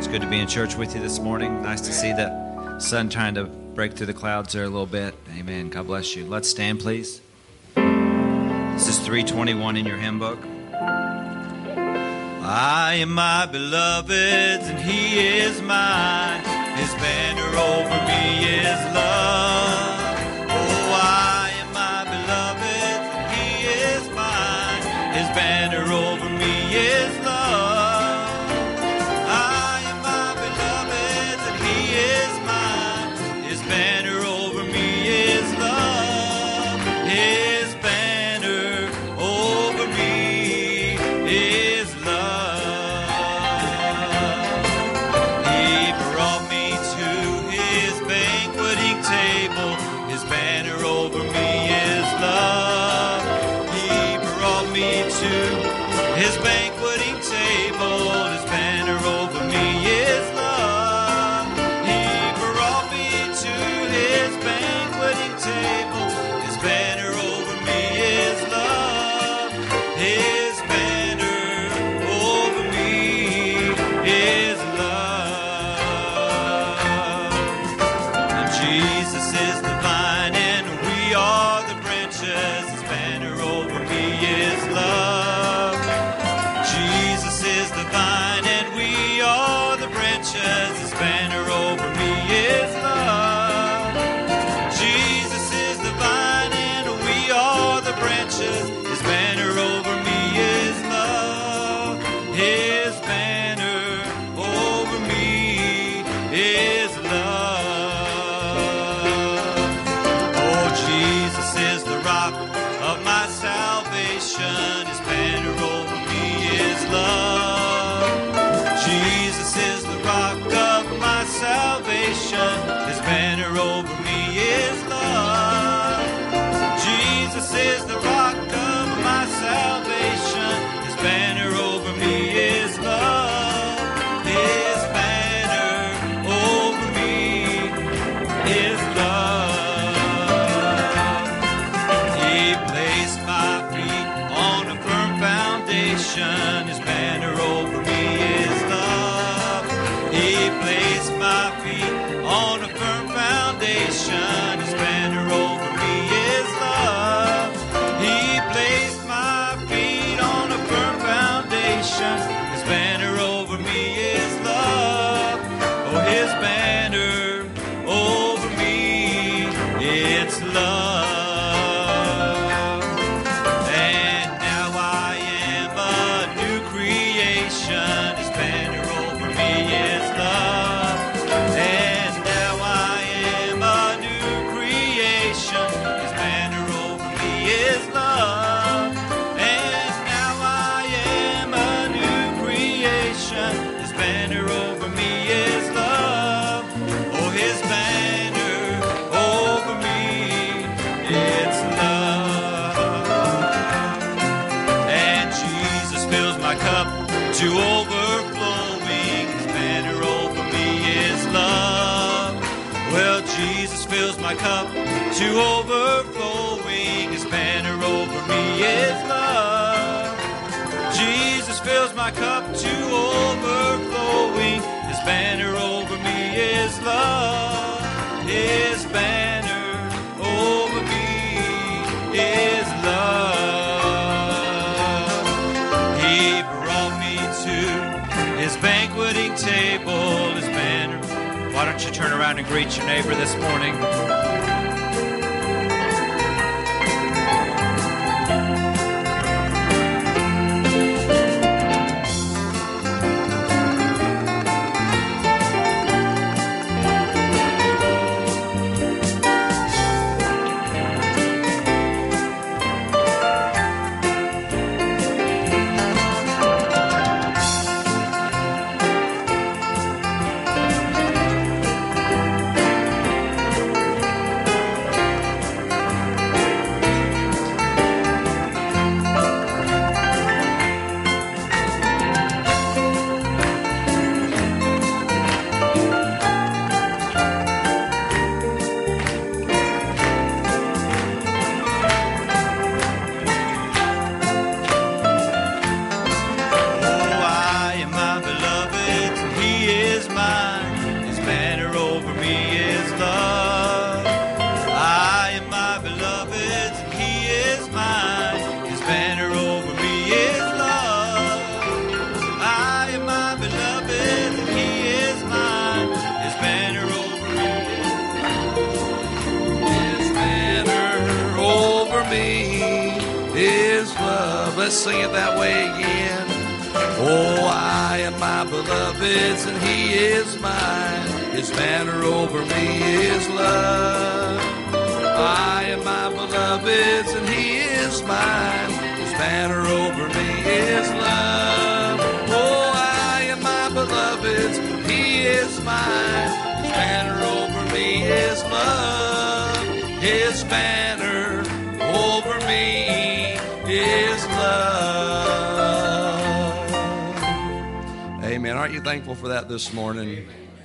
Good to be in church with you this morning. Nice to see the sun trying to break through the clouds there a little bit. Amen. God bless you. Let's stand, please. This is 321 in your hymn book. I am my beloved's and he is mine. His banner over me is love. Oh, I am my beloved's and he is mine. His banner over me is love. His banqueting table, his banner over me is love. He brought me to his banqueting table, his banner over me is love. His banner over me is love. And Jesus is the vine and we are the branches, his banner over me is love. His banner over me is love. Jesus is the vine and we are the branches. His banner over me is love. His banner over me is love. Oh, Jesus is the rock of my salvation. His banner over me is love. Jesus is the rock of my salvation. His banner over me is love. Jesus is the rock of my salvation. His banner over me is love. His banner over me is love. He placed my feet on a firm foundation. His banner over me is love. He placed my feet on a firm foundation. His banner over me is love. He placed my feet on a firm foundation. His banner over me is love. Oh, his banner over me, it's love. And now I am a new creation. His banner over me is love. And now I am a new creation. His banner over me is love. And now I am a new creation. His banner over me is love. Oh, his banner over me, it's love. And Jesus fills my cup to overflowing. His banner over me is love. Well, Jesus fills my cup to overflowing. His banner over me is love. Jesus fills my cup to overflowing. His banner over me is love. His banner over me is love. He brought me to his banqueting table, his banner. Why don't you turn around and greet your neighbor this morning? His love. Let's sing it that way again. Oh, I am my beloved's and He is mine. His banner over me is love. I am my beloved's and He is mine. His banner over me is love. Oh, I am my beloved's, He is mine. His banner over me is love. His banner over me is love. Amen. Aren't you thankful for that this morning?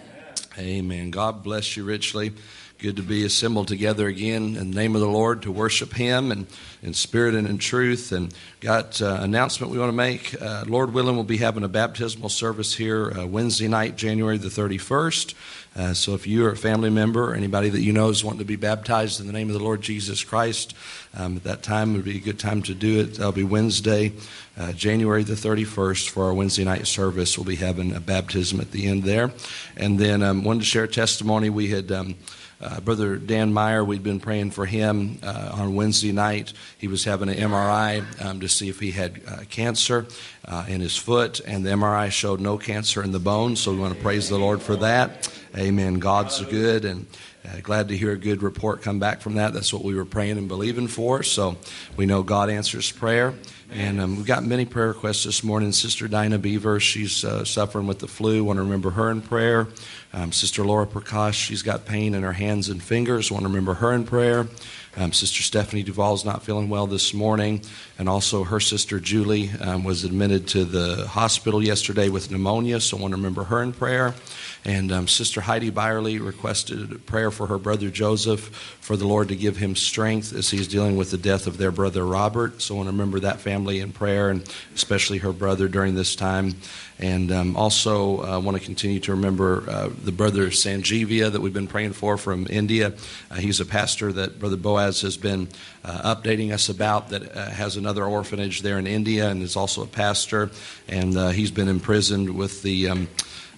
Amen. God bless you richly. Good to be assembled together again in the name of the Lord to worship Him and in spirit and in truth. And got an announcement we want to make. Lord willing, we'll be having a baptismal service here Wednesday night, January the 31st. So if you are a family member or anybody that you know is wanting to be baptized in the name of the Lord Jesus Christ, at that time would be a good time to do it. That'll be Wednesday, January the 31st for our Wednesday night service. We'll be having a baptism at the end there. And then wanted to share a testimony. We had Brother Dan Meyer, we'd been praying for him on Wednesday night. He was having an MRI to see if he had cancer in his foot, and the MRI showed no cancer in the bone, so we want to praise the Lord for that. Amen. God's good, and glad to hear a good report come back from that. That's what we were praying and believing for, so we know God answers prayer. And we've got many prayer requests this morning. Sister Dinah Beaver, she's suffering with the flu. Want to remember her in prayer. Sister Laura Prakash, she's got pain in her hands and fingers. Want to remember her in prayer. Sister Stephanie Duvall's not feeling well this morning. And also her sister Julie was admitted to the hospital yesterday with pneumonia, so want to remember her in prayer. And Sister Heidi Byerly requested prayer for her brother Joseph, for the Lord to give him strength as he's dealing with the death of their brother Robert. So I want to remember that family in prayer, and especially her brother during this time. And also want to continue to remember the brother Sanjivia that we've been praying for from India. He's a pastor that Brother Boaz has been updating us about, that has another orphanage there in India and is also a pastor. And he's been imprisoned with the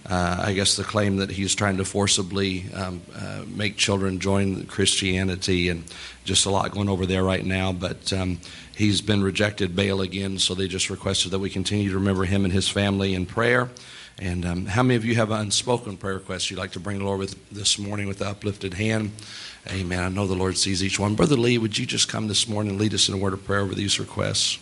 I guess the claim that he's trying to forcibly make children join Christianity, and just a lot going over there right now. But he's been rejected bail again, so they just requested that we continue to remember him and his family in prayer. And how many of you have unspoken prayer requests you'd like to bring the Lord with this morning with the uplifted hand? Amen. I know the Lord sees each one. Brother Lee, would you just come this morning and lead us in a word of prayer over these requests?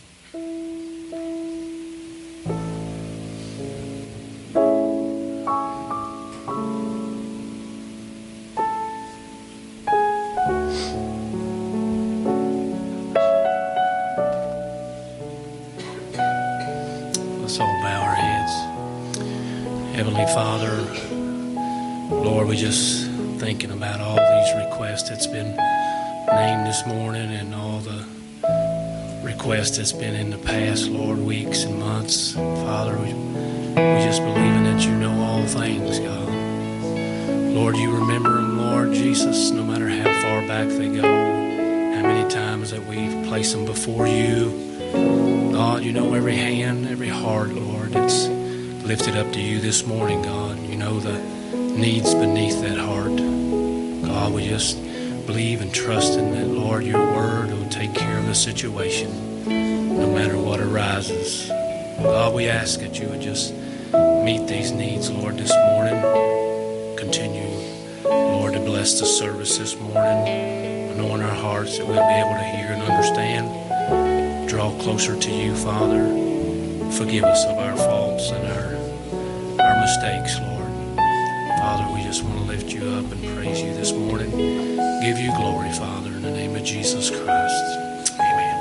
Father, Lord, we just thinking about all these requests that's been named this morning and all the requests that's been in the past, Lord, weeks and months. Father, we just believing that you know all things, God. Lord, you remember them, Lord Jesus, no matter how far back they go, how many times that we've placed them before you. God, you know every hand, every heart, Lord, it's lifted up to you this morning, God. You know the needs beneath that heart. God, we just believe and trust in that, Lord, your word will take care of the situation no matter what arises. God, we ask that you would just meet these needs, Lord, this morning. Continue, Lord, to bless the service this morning. Anoint our hearts that we'll be able to hear and understand. Draw closer to you, Father. Forgive us of our faults and our mistakes, Lord. Father, we just want to lift you up and praise you this morning. Give you glory, Father, in the name of Jesus Christ. Amen.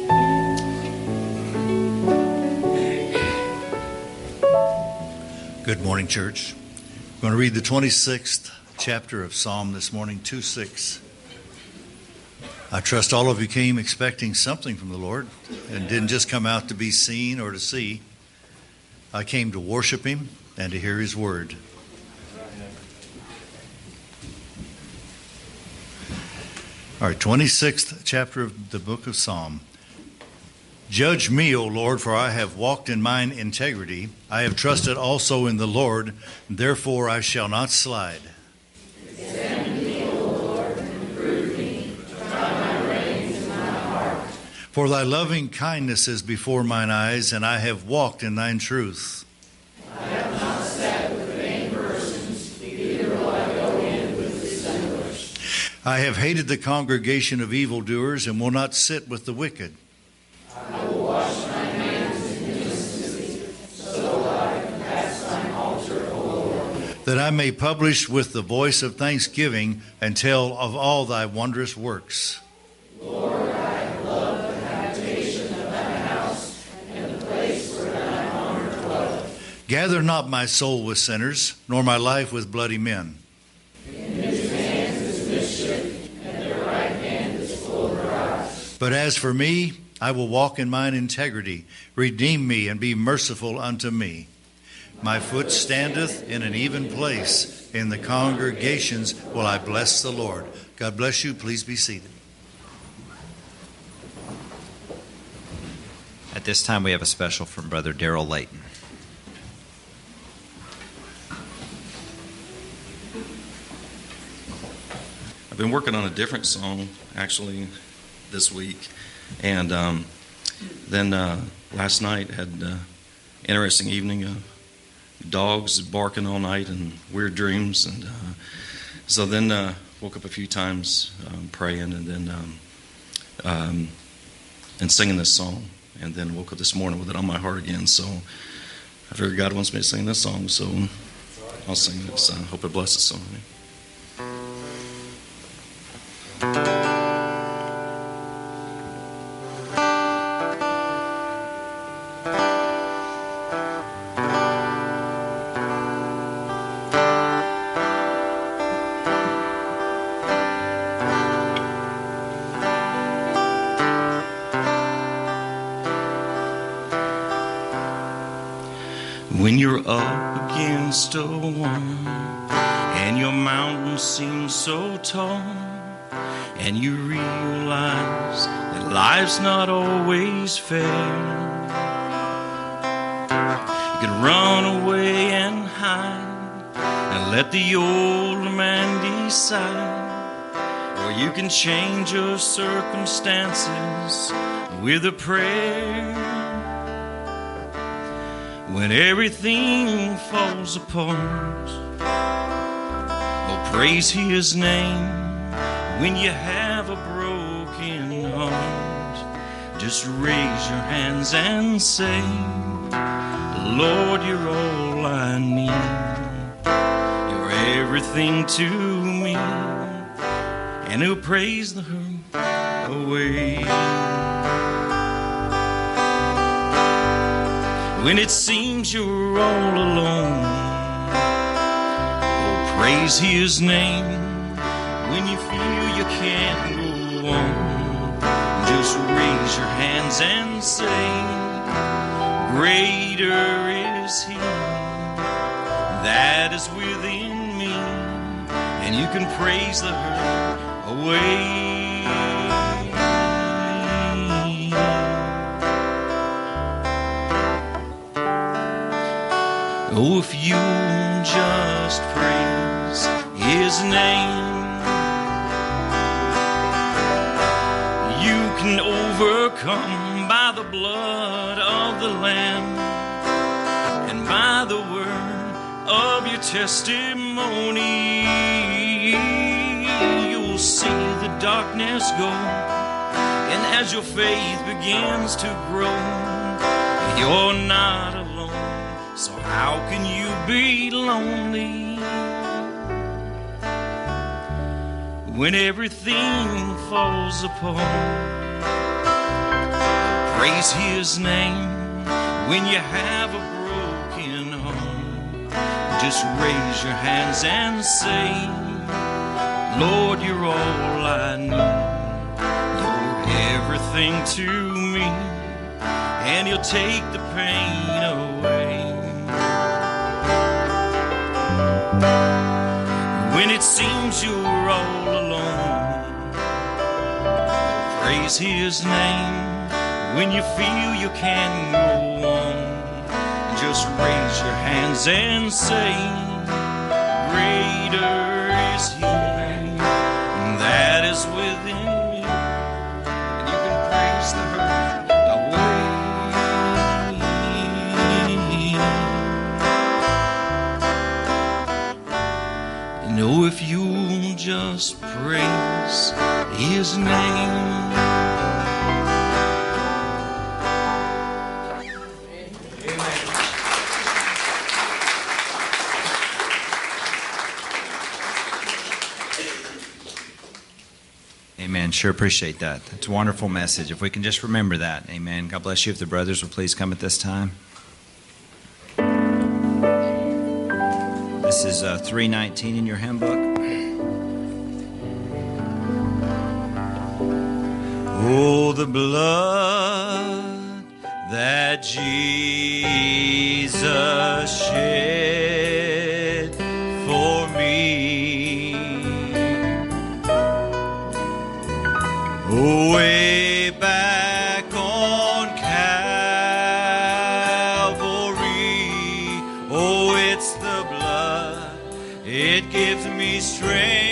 Good morning, church. I'm going to read the 26th chapter of Psalm this morning, 2:6. I trust all of you came expecting something from the Lord and didn't just come out to be seen or to see. I came to worship Him and to hear His word. All right, 26th chapter of the book of Psalm. Judge me, O Lord, for I have walked in mine integrity. I have trusted also in the Lord, therefore I shall not slide. Examine me, O Lord, and prove me. Try my reins and my heart. For thy loving kindness is before mine eyes, and I have walked in thine truth. I have not sat with vain persons, neither will I go in with dissemblers. I have hated the congregation of evildoers, and will not sit with the wicked. I will wash mine hands in innocency, so I can pass thine altar, O Lord. That I may publish with the voice of thanksgiving, and tell of all thy wondrous works. Lord, I have loved the habitation of thy house, and the place where thine honor dwelleth. Gather not my soul with sinners, nor my life with bloody men. In whose hands is mischief, and their right hand is full of bribes. But as for me, I will walk in mine integrity. Redeem me, and be merciful unto me. My foot standeth in an even place. In the congregations will I bless the Lord. God bless you. Please be seated. At this time, we have a special from Brother Darrell Layton. I've been working on a different song, actually, this week. And then last night had an interesting evening. Dogs barking all night and weird dreams. And so then woke up a few times praying and then and singing this song. And then woke up this morning with it on my heart again. So I figured God wants me to sing this song, so I'll sing it. So I hope it blesses somebody. When you're up against a wall and your mountain seems so tall, and you realize that life's not always fair, you can run away and hide and let the old man decide, or you can change your circumstances with a prayer. When everything falls apart, oh, praise His name. When you have a broken heart, just raise your hands and say, Lord, you're all I need. You're everything to me. And He'll praise the hurt away. When it seems you're all alone, oh, praise His name. When you feel you can't go on, just raise your hands and say, greater is He that is within me. And you can praise the hurt away. Oh, if you just praise His name, you can overcome by the blood of the Lamb and by the word of your testimony. You'll see the darkness go, and as your faith begins to grow, you're not alone. So how can you be lonely when everything falls apart? Praise His name. When you have a broken heart, just raise your hands and say, Lord, you're all I need. You're everything to me, and He'll take the pain away. When it seems you're all alone, praise His name. When you feel you can't go on, just raise your hands and say, greater is He that is within me. And you can praise the hurt sure appreciate that. It's a wonderful message. If we can just remember that. Amen. God bless you. If the brothers would please come at this time. This is 319 in your hymn book. Oh, the blood that Jesus shed for me. Oh, way back on Calvary. Oh, it's the blood. It gives me strength.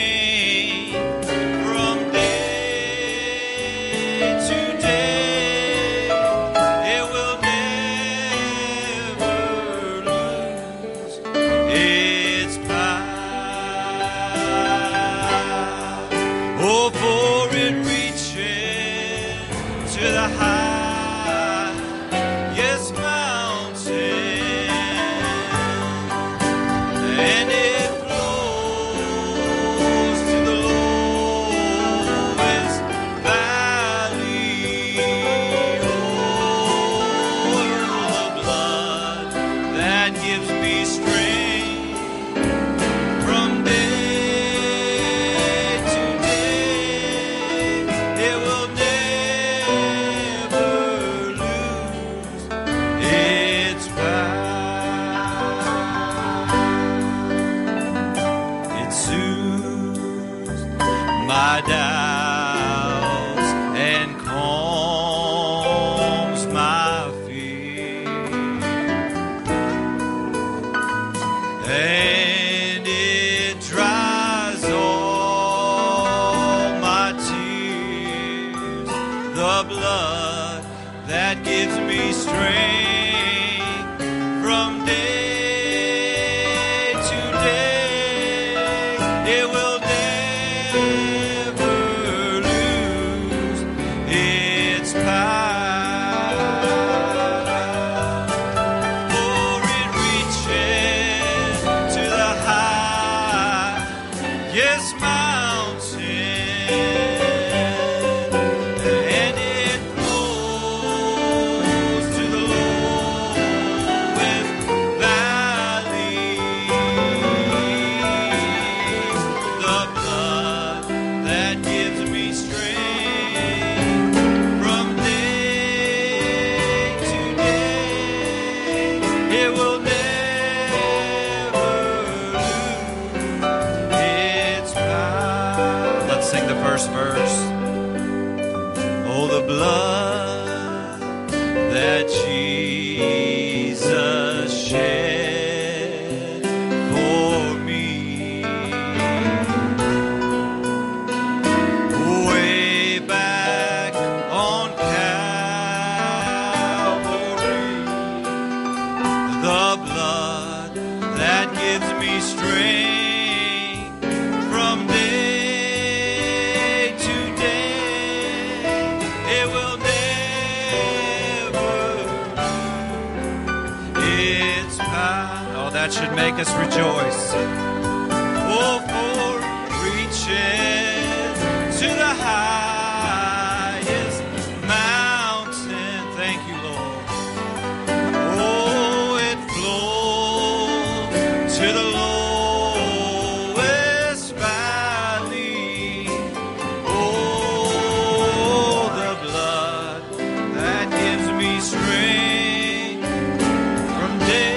Should make us rejoice. Oh, for reaches to the highest mountain. Thank you, Lord. Oh, it flows to the lowest valley. Oh, the blood that gives me strength from day.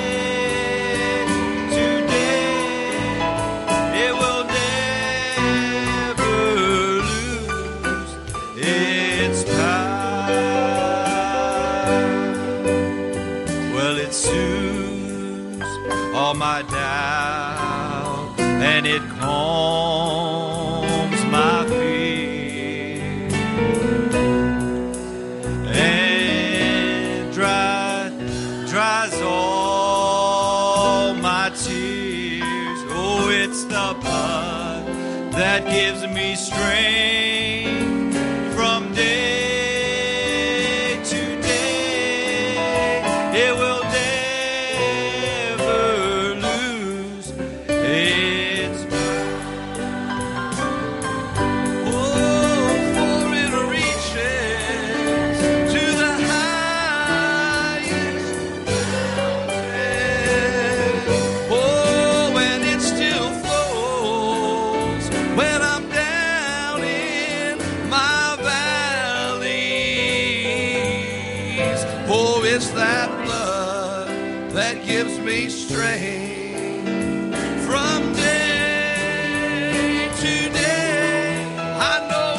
My doubt, and it calms my fear, and dries all my tears. Oh, it's the blood that gives me strength from day to day. It will for it's that blood that gives me strength from day to day. I know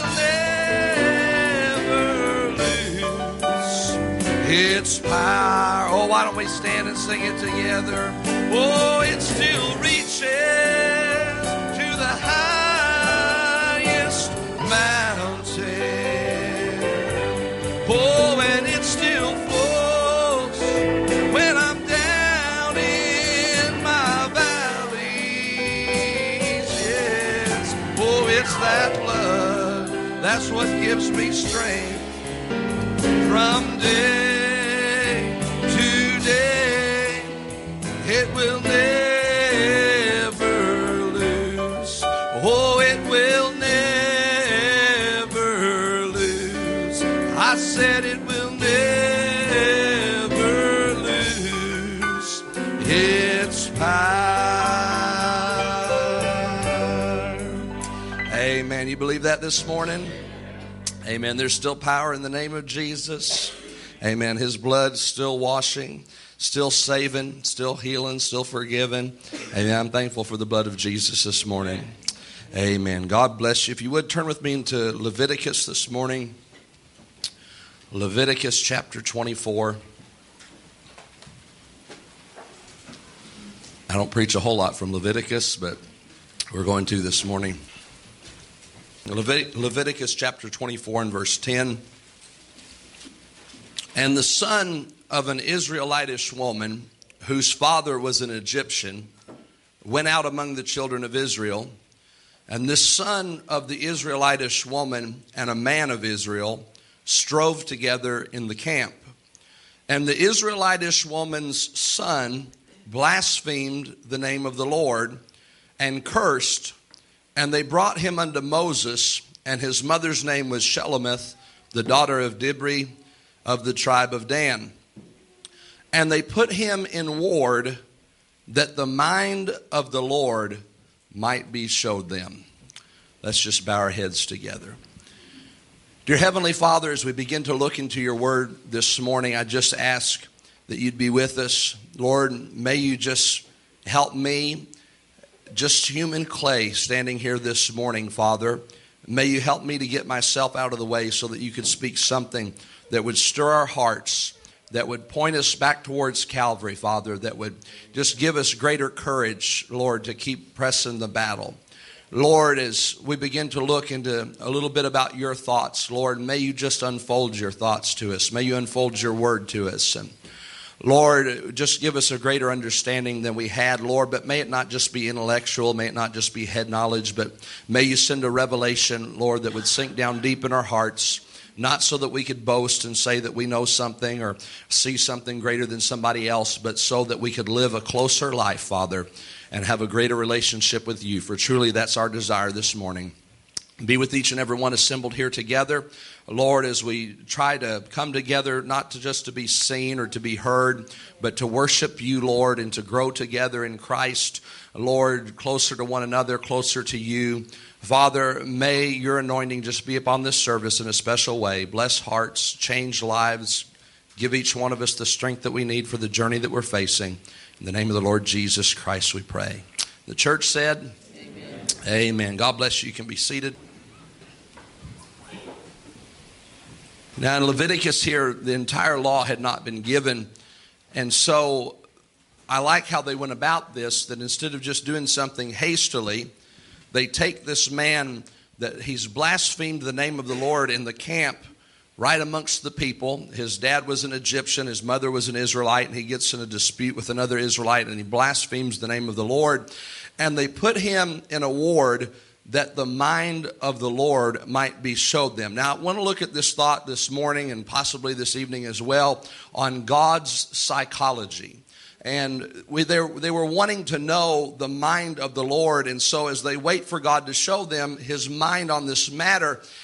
it will never lose its power. Oh, why don't we stand and sing it together? Oh, it still reaches to the highest mountain. Oh, and it still flows when I'm down in my valleys. Yes, oh, it's that blood, that's what gives me strength from day to day. It will never lose. Oh, it will never lose. I said it will never lose its power. Amen. You believe that this morning? Amen. There's still power in the name of Jesus. Amen. His blood's still washing, still saving, still healing, still forgiving. Amen. I'm thankful for the blood of Jesus this morning. Amen. God bless you. If you would, turn with me into Leviticus this morning. Leviticus chapter 24. I don't preach a whole lot from Leviticus, but we're going to this morning. Leviticus chapter 24 and verse 10. And the son of an Israelitish woman, whose father was an Egyptian, went out among the children of Israel. And this son of the Israelitish woman and a man of Israel strove together in the camp. And the Israelitish woman's son blasphemed the name of the Lord and cursed. And they brought him unto Moses, and his mother's name was Shelemith, the daughter of Dibri of the tribe of Dan. And they put him in ward that the mind of the Lord might be showed them. Let's just bow our heads together. Dear Heavenly Father, as we begin to look into your word this morning, I just ask that you'd be with us. Lord, may you just help me, just human clay standing here this morning, Father. May you help me to get myself out of the way so that you could speak something that would stir our hearts, that would point us back towards Calvary, Father, that would just give us greater courage, Lord, to keep pressing the battle. Lord, as we begin to look into a little bit about your thoughts, Lord, may you just unfold your thoughts to us. May you unfold your word to us. And Lord, just give us a greater understanding than we had, Lord, but may it not just be intellectual, may it not just be head knowledge, but may you send a revelation, Lord, that would sink down deep in our hearts, not so that we could boast and say that we know something or see something greater than somebody else, but so that we could live a closer life, Father, and have a greater relationship with you. For truly, that's our desire this morning. Be with each and every one assembled here together. Lord, as we try to come together, not to just to be seen or to be heard, but to worship you, Lord, and to grow together in Christ, Lord, closer to one another, closer to you. Father, may your anointing just be upon this service in a special way. Bless hearts, change lives. Give each one of us the strength that we need for the journey that we're facing. In the name of the Lord Jesus Christ, we pray. The church said, amen. Amen. God bless you. You can be seated. Now in Leviticus here, the entire law had not been given. And so I like how they went about this, that instead of just doing something hastily, they take this man that he's blasphemed the name of the Lord in the camp right amongst the people. His dad was an Egyptian, his mother was an Israelite, and he gets in a dispute with another Israelite and he blasphemes the name of the Lord. And they put him in a ward that the mind of the Lord might be showed them. Now, I want to look at this thought this morning and possibly this evening as well on God's psychology. And they were wanting to know the mind of the Lord. And so as they wait for God to show them his mind on this matter,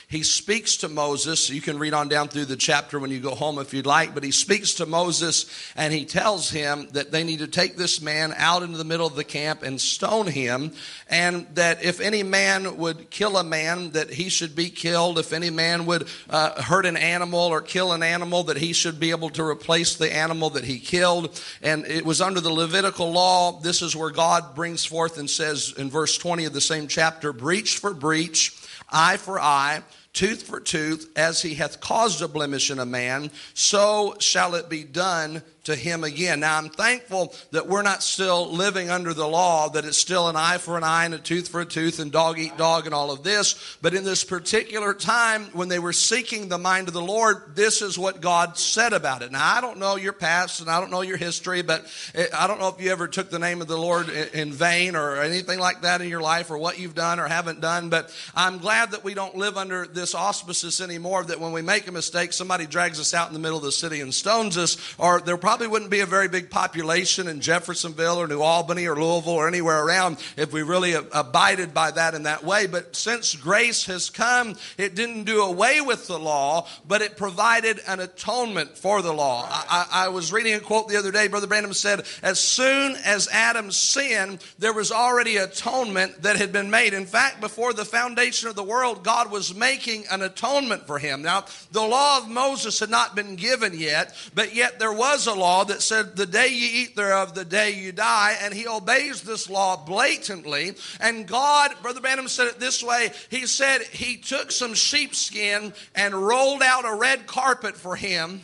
he speaks to Moses. You can read on down through the chapter when you go home if you'd like, but he speaks to Moses and he tells him that they need to take this man out into the middle of the camp and stone him, and that if any man would kill a man, that he should be killed. If any man would hurt an animal or kill an animal, that he should be able to replace the animal that he killed. And it was under the Levitical law. This is where God brings forth and says in verse 20 of the same chapter, breach for breach, eye for eye, tooth for tooth, as he hath caused a blemish in a man, so shall it be done to him again. Now, I'm thankful that we're not still living under the law, that it's still an eye for an eye and a tooth for a tooth and dog eat dog and all of this. But in this particular time, when they were seeking the mind of the Lord, this is what God said about it. Now, I don't know your past and I don't know your history, but I don't know if you ever took the name of the Lord in vain or anything like that in your life, or what you've done or haven't done. But I'm glad that we don't live under this auspices anymore, that when we make a mistake, somebody drags us out in the middle of the city and stones us, or there probably wouldn't be a very big population in Jeffersonville or New Albany or Louisville or anywhere around if we really abided by that in that way. But since grace has come, it didn't do away with the law, but it provided an atonement for the law. I was reading a quote the other day. Brother Branham said, as soon as Adam sinned, there was already atonement that had been made. In fact, before the foundation of the world, God was making an atonement for him. Now, the law of Moses had not been given yet, but yet there was a law that said, the day you eat thereof, the day you die. And he obeys this law blatantly. And God, Brother Branham said it this way. He said he took some sheepskin and rolled out a red carpet for him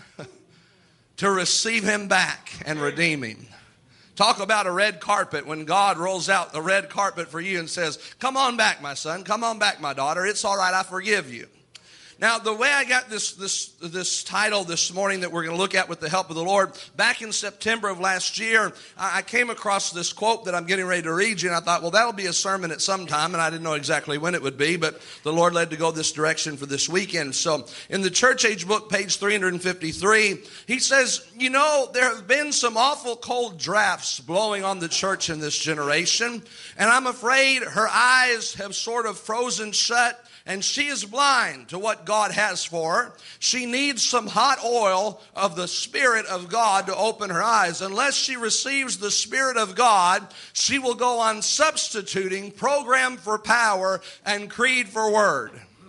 to receive him back and redeem him. Talk about a red carpet, when God rolls out the red carpet for you and says, come on back, my son. Come on back, my daughter. It's all right. I forgive you. Now, the way I got this title this morning that we're going to look at with the help of the Lord, back in September of last year, I came across this quote that I'm getting ready to read you, and I thought, well, that'll be a sermon at some time, and I didn't know exactly when it would be, but the Lord led to go this direction for this weekend. So, in the Church Age book, page 353, he says, you know, there have been some awful cold drafts blowing on the church in this generation, and I'm afraid her eyes have sort of frozen shut, and she is blind to what God has for her. She needs some hot oil of the Spirit of God to open her eyes. Unless she receives the Spirit of God, she will go on substituting program for power and creed for word.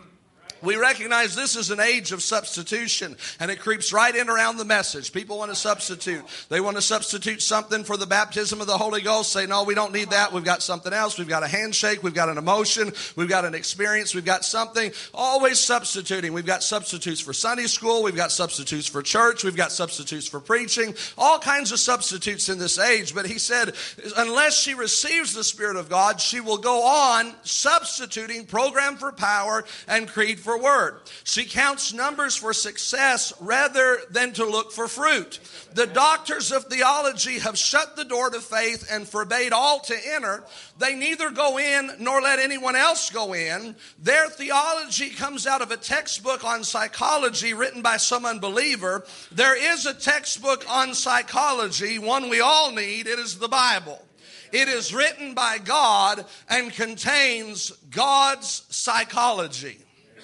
We recognize this is an age of substitution, and it creeps right in around the message. People want to substitute. They want to substitute something for the baptism of the Holy Ghost. Say, no, we don't need that. We've got something else. We've got a handshake. We've got an emotion. We've got an experience. We've got something. Always substituting. We've got substitutes for Sunday school. We've got substitutes for church. We've got substitutes for preaching. All kinds of substitutes in this age. But he said, unless she receives the Spirit of God, she will go on substituting program for power and creed for word. She counts numbers for success rather than to look for fruit. The doctors of theology have shut the door to faith and forbade all to enter. They neither go in nor let anyone else go in. Their theology comes out of a textbook on psychology written by some unbeliever. There is a textbook on psychology, one we all need. It is the Bible. It is written by God and contains God's psychology.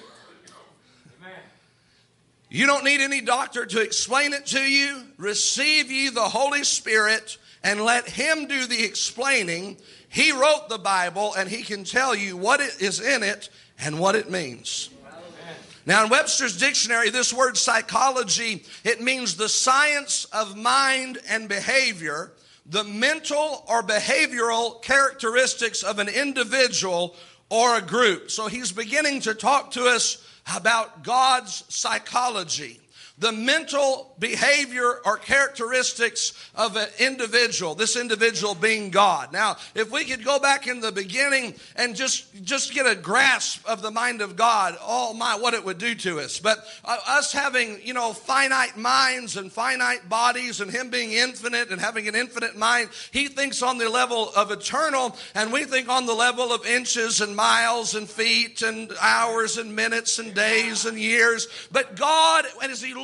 You don't need any doctor to explain it to you. Receive ye the Holy Spirit and let Him do the explaining. He wrote the Bible, and He can tell you what it is in it and what it means. Now, in Webster's dictionary, this word psychology, it means the science of mind and behavior, the mental or behavioral characteristics of an individual or a group. So he's beginning to talk to us about God's psychology, the mental behavior or characteristics of an individual, this individual being God. Now, if we could go back in the beginning and just get a grasp of the mind of God, oh my, what it would do to us. But us having, finite minds and finite bodies, and Him being infinite and having an infinite mind, He thinks on the level of eternal, and we think on the level of inches and miles and feet and hours and minutes and days and years. But God, as He looks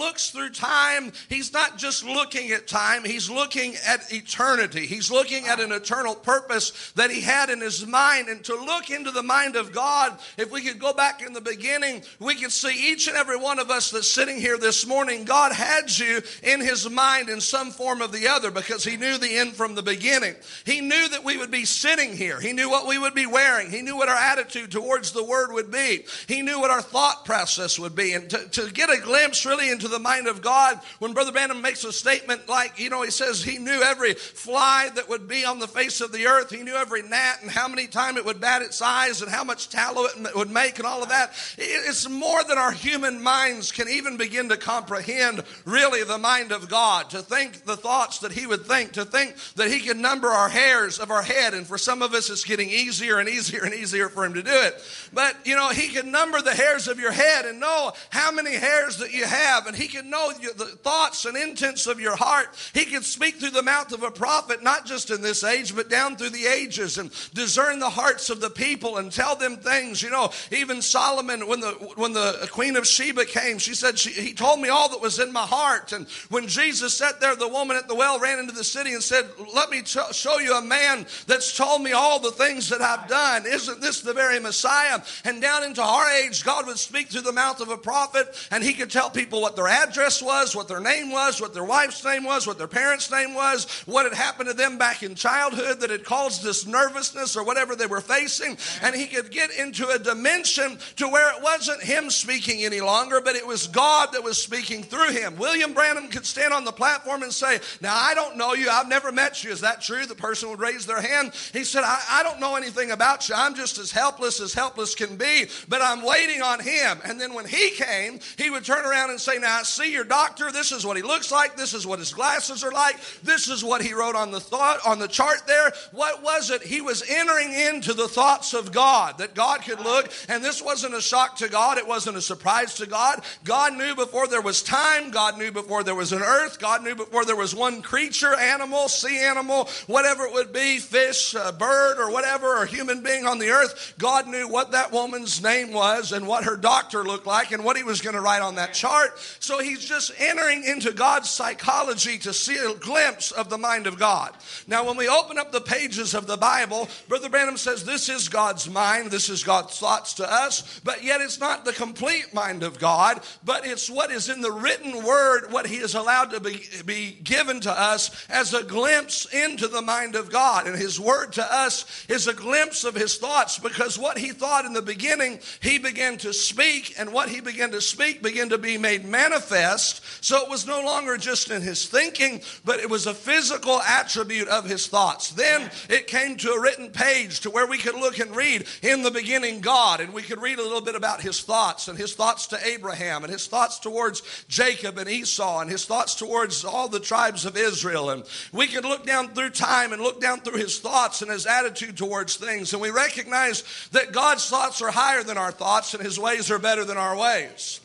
looks through time, he's not just looking at time, he's looking at eternity. He's looking at an eternal purpose that he had in his mind. And to look into the mind of God, if we could go back in the beginning, we could see each and every one of us that's sitting here this morning, God had you in his mind in some form or the other, because he knew the end from the beginning. He knew that we would be sitting here. He knew what we would be wearing. He knew what our attitude towards the word would be. He knew what our thought process would be. And to get a glimpse really into the mind of God, when Brother Branham makes a statement like, he says he knew every fly that would be on the face of the earth. He knew every gnat and how many times it would bat its eyes and how much tallow it would make and all of that. It's more than our human minds can even begin to comprehend, really, the mind of God. To think the thoughts that he would think, to think that he could number our hairs of our head. And for some of us, it's getting easier and easier and easier for him to do it. But, he can number the hairs of your head and know how many hairs that you have. And he can know the thoughts and intents of your heart. He can speak through the mouth of a prophet, not just in this age, but down through the ages, and discern the hearts of the people and tell them things. Even Solomon, when the Queen of Sheba came, she said, he told me all that was in my heart. And when Jesus sat there, the woman at the well ran into the city and said, let me show you a man that's told me all the things that I've done. Isn't this the very Messiah? And down into our age, God would speak through the mouth of a prophet, and he could tell people what their address was, what their name was, what their wife's name was, what their parents' name was, what had happened to them back in childhood that had caused this nervousness or whatever they were facing. And he could get into a dimension to where it wasn't him speaking any longer, but it was God that was speaking through him. William Branham could stand on the platform and say, now, I don't know you. I've never met you. Is that true? The person would raise their hand. He said, I don't know anything about you. I'm just as helpless can be, but I'm waiting on him. And then when he came, he would turn around and say, now, I see your doctor. This is what he looks like. This is what his glasses are like. This is what he wrote on the chart there. What was it? He was entering into the thoughts of God, that God could look. And this wasn't a shock to God. It wasn't a surprise to God. God knew before there was time. God knew before there was an earth. God knew before there was one creature, animal, sea animal, whatever it would be, fish, bird, or whatever, or human being on the earth. God knew what that woman's name was and what her doctor looked like and what he was going to write on that chart. So he's just entering into God's psychology to see a glimpse of the mind of God. Now, when we open up the pages of the Bible, Brother Branham says this is God's mind, this is God's thoughts to us, but yet it's not the complete mind of God, but it's what is in the written word, what he has allowed to be given to us as a glimpse into the mind of God. And his word to us is a glimpse of his thoughts, because what he thought in the beginning, he began to speak, and what he began to speak began to be made manifest. So it was no longer just in his thinking, but it was a physical attribute of his thoughts. Then it came to a written page to where we could look and read, in the beginning God, and we could read a little bit about his thoughts, and his thoughts to Abraham, and his thoughts towards Jacob and Esau, and his thoughts towards all the tribes of Israel. And we could look down through time and look down through his thoughts and his attitude towards things, and we recognize that God's thoughts are higher than our thoughts, and his ways are better than our ways.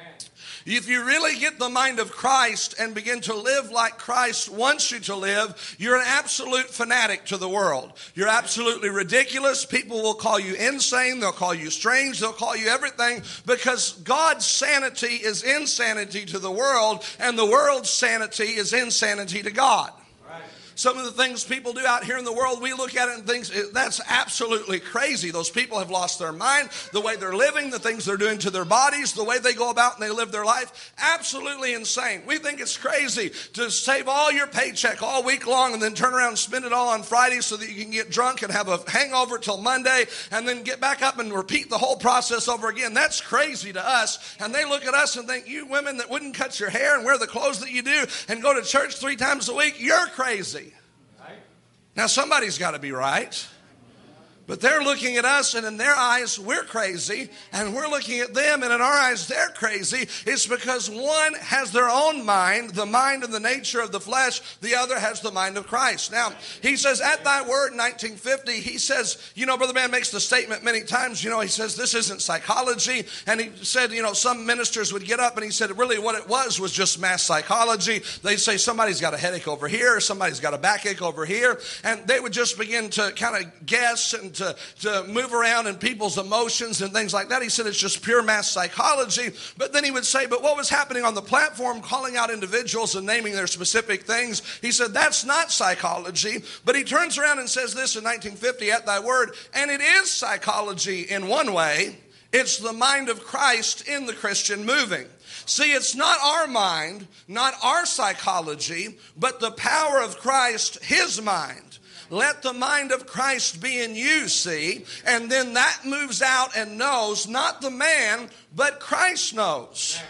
If you really get the mind of Christ and begin to live like Christ wants you to live, you're an absolute fanatic to the world. You're absolutely ridiculous. People will call you insane. They'll call you strange. They'll call you everything, because God's sanity is insanity to the world, and the world's sanity is insanity to God. Some of the things people do out here in the world, we look at it and think, that's absolutely crazy. Those people have lost their mind, the way they're living, the things they're doing to their bodies, the way they go about and they live their life. Absolutely insane. We think it's crazy to save all your paycheck all week long and then turn around and spend it all on Friday so that you can get drunk and have a hangover till Monday and then get back up and repeat the whole process over again. That's crazy to us. And they look at us and think, you women that wouldn't cut your hair and wear the clothes that you do and go to church 3 times a week, you're crazy. Now, somebody's got to be right. But they're looking at us, and in their eyes, we're crazy. And we're looking at them, and in our eyes, they're crazy. It's because one has their own mind, the mind and the nature of the flesh. The other has the mind of Christ. Now, he says, at thy word, in 1950, he says, Brother Branham makes the statement many times, he says, this isn't psychology. And he said, some ministers would get up, and he said, really what it was just mass psychology. They'd say, somebody's got a headache over here, or somebody's got a backache over here. And they would just begin to kind of guess and to move around in people's emotions and things like that. He said it's just pure mass psychology. But then he would say, but what was happening on the platform, calling out individuals and naming their specific things, he said that's not psychology. But he turns around and says this in 1950, at thy word, and it is psychology in one way. It's the mind of Christ in the Christian moving. See, it's not our mind, not our psychology, but the power of Christ, his mind. Let the mind of Christ be in you, see? And then that moves out and knows, not the man, but Christ knows.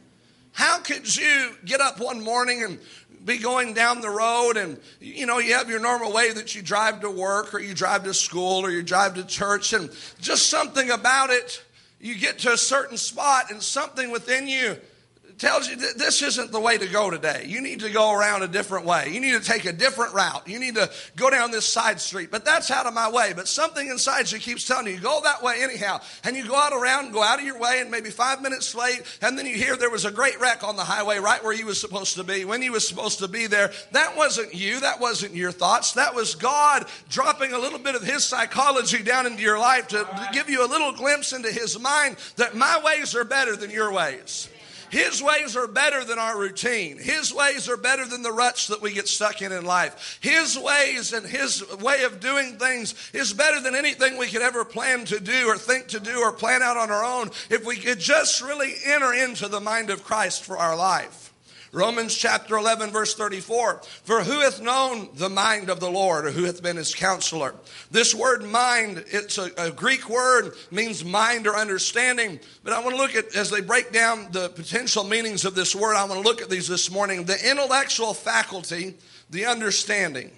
How could you get up one morning and be going down the road and, you have your normal way that you drive to work or you drive to school or you drive to church, and just something about it, you get to a certain spot and something within you tells you that this isn't the way to go today. You need to go around a different way. You need to take a different route. You need to go down this side street. But that's out of my way. But something inside you keeps telling you, go that way anyhow. And you go out around, go out of your way, and maybe 5 minutes late, and then you hear there was a great wreck on the highway right where you was supposed to be, when you was supposed to be there. That wasn't you. That wasn't your thoughts. That was God dropping a little bit of his psychology down into your life to give you a little glimpse into his mind that my ways are better than your ways. His ways are better than our routine. His ways are better than the ruts that we get stuck in life. His ways and his way of doing things is better than anything we could ever plan to do or think to do or plan out on our own if we could just really enter into the mind of Christ for our life. Romans chapter 11, verse 34. For who hath known the mind of the Lord, or who hath been his counselor? This word mind, it's a Greek word, means mind or understanding. But I want to look at, as they break down the potential meanings of this word, I want to look at these this morning. The intellectual faculty, the understanding.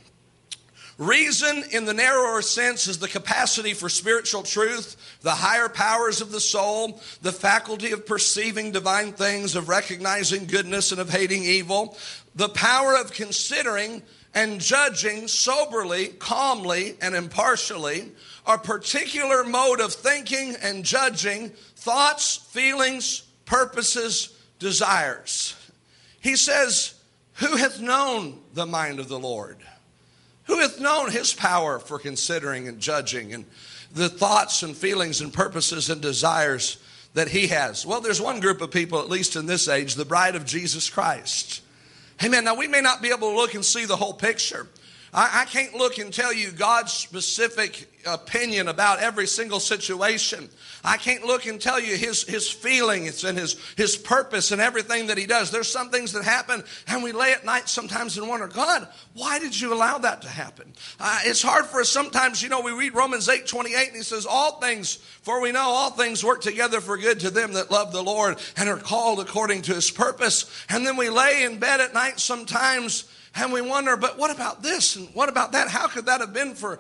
Reason, in the narrower sense, is the capacity for spiritual truth, the higher powers of the soul, the faculty of perceiving divine things, of recognizing goodness and of hating evil, the power of considering and judging soberly, calmly, and impartially, a particular mode of thinking and judging thoughts, feelings, purposes, desires. He says, who hath known the mind of the Lord? Who hath known his power for considering and judging and the thoughts and feelings and purposes and desires that he has? Well, there's one group of people, at least in this age, the bride of Jesus Christ. Amen. Now, we may not be able to look and see the whole picture. I can't look and tell you God's specific opinion about every single situation. I can't look and tell you his feelings and his purpose and everything that he does. There's some things that happen and we lay at night sometimes and wonder, God, why did you allow that to happen? It's hard for us sometimes. We read Romans 8:28 and he says, all things, for we know all things work together for good to them that love the Lord and are called according to his purpose. And then we lay in bed at night sometimes and we wonder, but what about this and what about that? How could that have been for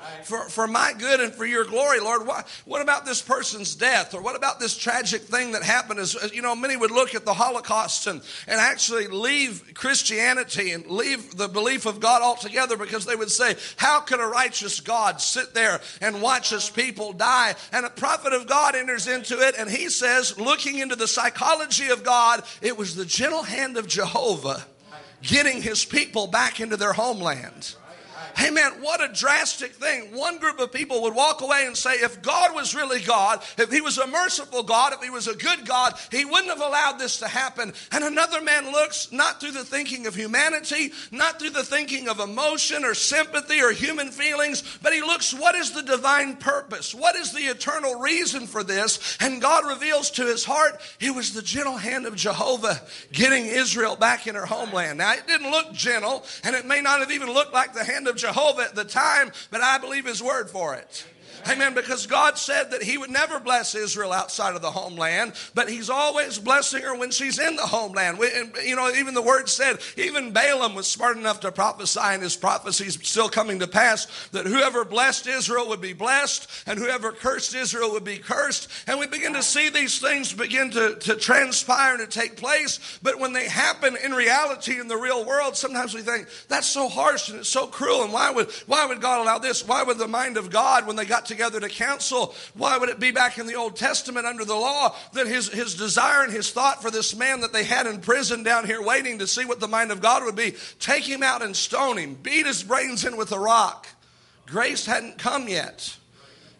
my good and for your glory, Lord? What about this person's death? Or what about this tragic thing that happened? As many would look at the Holocaust and actually leave Christianity and leave the belief of God altogether because they would say, how could a righteous God sit there and watch his people die? And a prophet of God enters into it and he says, looking into the psychology of God, it was the gentle hand of Jehovah getting his people back into their homeland. Hey man, what a drastic thing. One group of people would walk away and say, if God was really God, if he was a merciful God, if he was a good God, he wouldn't have allowed this to happen. And another man looks not through the thinking of humanity, not through the thinking of emotion or sympathy or human feelings, but he looks, what is the divine purpose? What is the eternal reason for this? And God reveals to his heart, it was the gentle hand of Jehovah getting Israel back in her homeland. Now, it didn't look gentle, and it may not have even looked like the hand of Jehovah at the time, but I believe his word for it. Amen. Because God said that he would never bless Israel outside of the homeland, but he's always blessing her when she's in the homeland. Even the word said, even Balaam was smart enough to prophesy, and his prophecies still coming to pass, that whoever blessed Israel would be blessed, and whoever cursed Israel would be cursed. And we begin to see these things begin to transpire and to take place. But when they happen in reality in the real world, sometimes we think, that's so harsh and it's so cruel. And why would God allow this? Why would the mind of God, when they got together to counsel, why would it be back in the Old Testament under the law that his desire and his thought for this man that they had in prison down here waiting to see what the mind of God would be, take him out and stone him, beat his brains in with a rock? Grace hadn't come yet.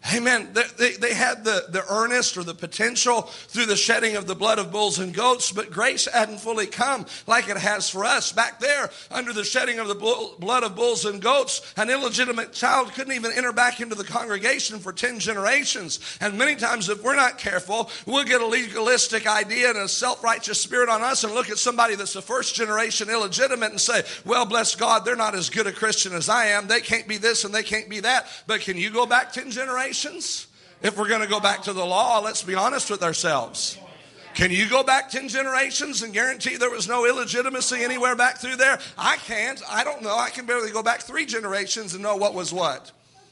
Amen. They had the earnest or the potential through the shedding of the blood of bulls and goats, but grace hadn't fully come like it has for us. Back there, under the shedding of the blood of bulls and goats, an illegitimate child couldn't even enter back into the congregation for 10 generations. And many times, if we're not careful, we'll get a legalistic idea and a self-righteous spirit on us and look at somebody that's a first generation illegitimate and say, well, bless God, they're not as good a Christian as I am. They can't be this and they can't be that. But can you go back 10 generations? If we're going to go back to the law, let's be honest with ourselves. Can you go back 10 generations and guarantee there was no illegitimacy anywhere back through there? I can't. I don't know. I can barely go back 3 generations and know what was what.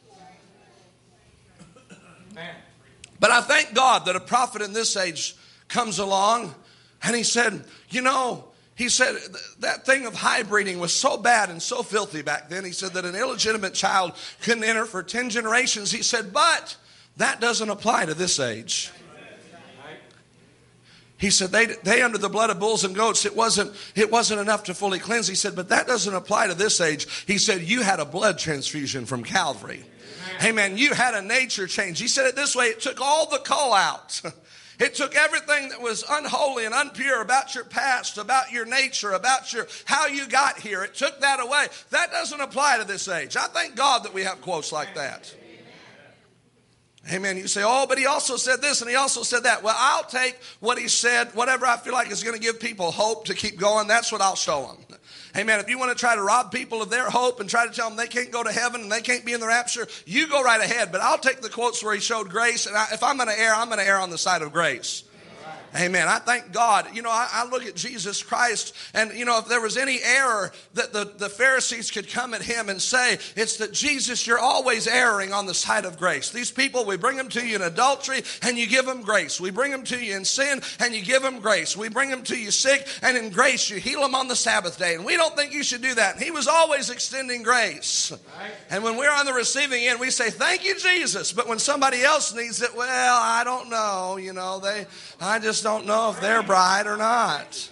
But I thank God that a prophet in this age comes along and he said, he said that thing of high breeding was so bad and so filthy back then. He said that an illegitimate child couldn't enter for 10 generations. He said, but that doesn't apply to this age. He said they under the blood of bulls and goats, it wasn't enough to fully cleanse. He said, but that doesn't apply to this age. He said, you had a blood transfusion from Calvary. Amen. You had a nature change. He said it this way, it took all the cull out. It took everything that was unholy and impure about your past, about your nature, about how you got here. It took that away. That doesn't apply to this age. I thank God that we have quotes like that. Amen. You say, oh, but he also said this and he also said that. Well, I'll take what he said, whatever I feel like is going to give people hope to keep going. That's what I'll show them. Amen. If you want to try to rob people of their hope and try to tell them they can't go to heaven and they can't be in the rapture, you go right ahead. But I'll take the quotes where he showed grace. And if I'm going to err, I'm going to err on the side of grace. Amen. I thank God. I look at Jesus Christ and, if there was any error that the Pharisees could come at him and say, it's that Jesus, you're always erring on the side of grace. These people, we bring them to you in adultery and you give them grace. We bring them to you in sin and you give them grace. We bring them to you sick and in grace you heal them on the Sabbath day. And we don't think you should do that. And he was always extending grace. And when we're on the receiving end, we say, thank you, Jesus. But when somebody else needs it, well, I don't know. I just don't know if they're bright or not.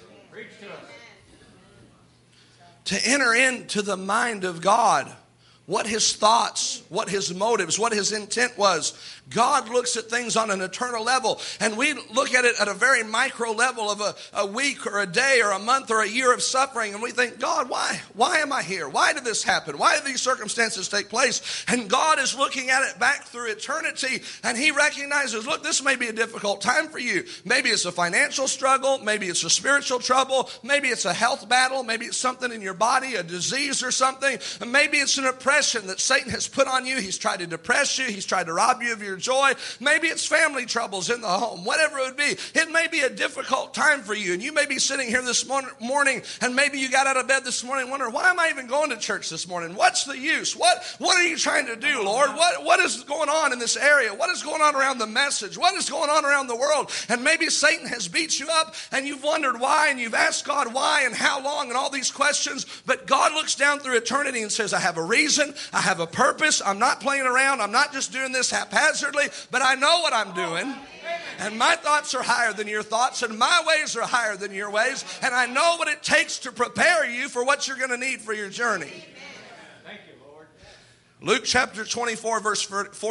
To enter into the mind of God, what his thoughts, what his motives, what his intent was. God looks at things on an eternal level, and we look at it at a very micro level of a week or a day or a month or a year of suffering, and we think, God, why? Why am I here? Why did this happen? Why did these circumstances take place? And God is looking at it back through eternity, and he recognizes, look, this may be a difficult time for you. Maybe it's a financial struggle. Maybe it's a spiritual trouble. Maybe it's a health battle. Maybe it's something in your body, a disease or something. And maybe it's an oppression that Satan has put on you. He's tried to depress you. He's tried to rob you of your joy. Maybe it's family troubles in the home. Whatever it would be, it may be a difficult time for you. And you may be sitting here this morning, and maybe you got out of bed this morning and wonder, why am I even going to church this morning? What's the use? What are you trying to do, Lord? What is going on in this area? What is going on around the message? What is going on around the world? And maybe Satan has beat you up, and you've wondered why, and you've asked God why and how long and all these questions. But God looks down through eternity and says, I have a reason. I have a purpose. I'm not playing around. I'm not just doing this haphazardly. But I know what I'm doing, and my thoughts are higher than your thoughts, and my ways are higher than your ways, and I know what it takes to prepare you for what you're going to need for your journey. Thank you, Lord. Luke chapter 24, verse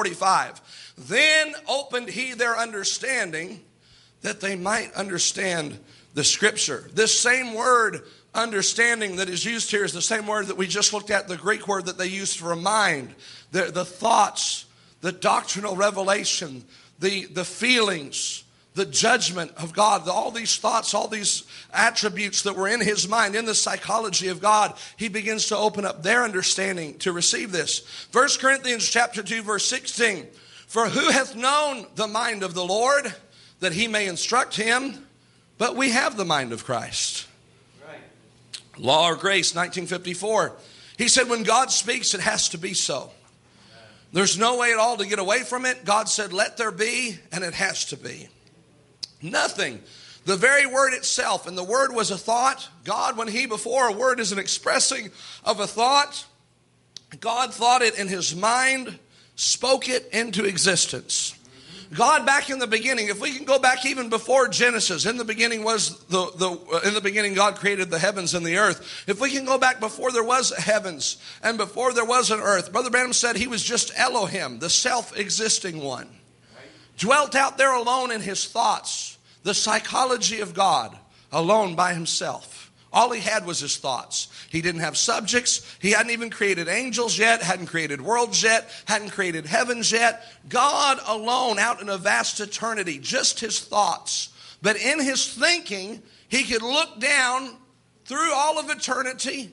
45. Then opened he their understanding that they might understand the scripture. This same word, understanding, that is used here is the same word that we just looked at, the Greek word that they used for a mind, the thoughts, the doctrinal revelation, the feelings, the judgment of God, all these thoughts, all these attributes that were in his mind, in the psychology of God, he begins to open up their understanding to receive this. 1 Corinthians chapter 2, verse 16, for who hath known the mind of the Lord, that he may instruct him? But we have the mind of Christ. Right. Law or Grace, 1954. He said, when God speaks, it has to be so. There's no way at all to get away from it. God said, let there be, and it has to be. Nothing. The very word itself, and the word was a thought. God, when before a word is an expressing of a thought, God thought it in his mind, spoke it into existence. God back in the beginning, if we can go back even before Genesis, in the beginning was in the beginning God created the heavens and the earth. If we can go back before there was heavens and before there was an earth, Brother Branham said he was just Elohim, the self-existing one. Dwelt out there alone in his thoughts, the psychology of God, alone by himself. All he had was his thoughts. He didn't have subjects. He hadn't even created angels yet, hadn't created worlds yet, hadn't created heavens yet. God alone out in a vast eternity, just his thoughts. But in his thinking, he could look down through all of eternity.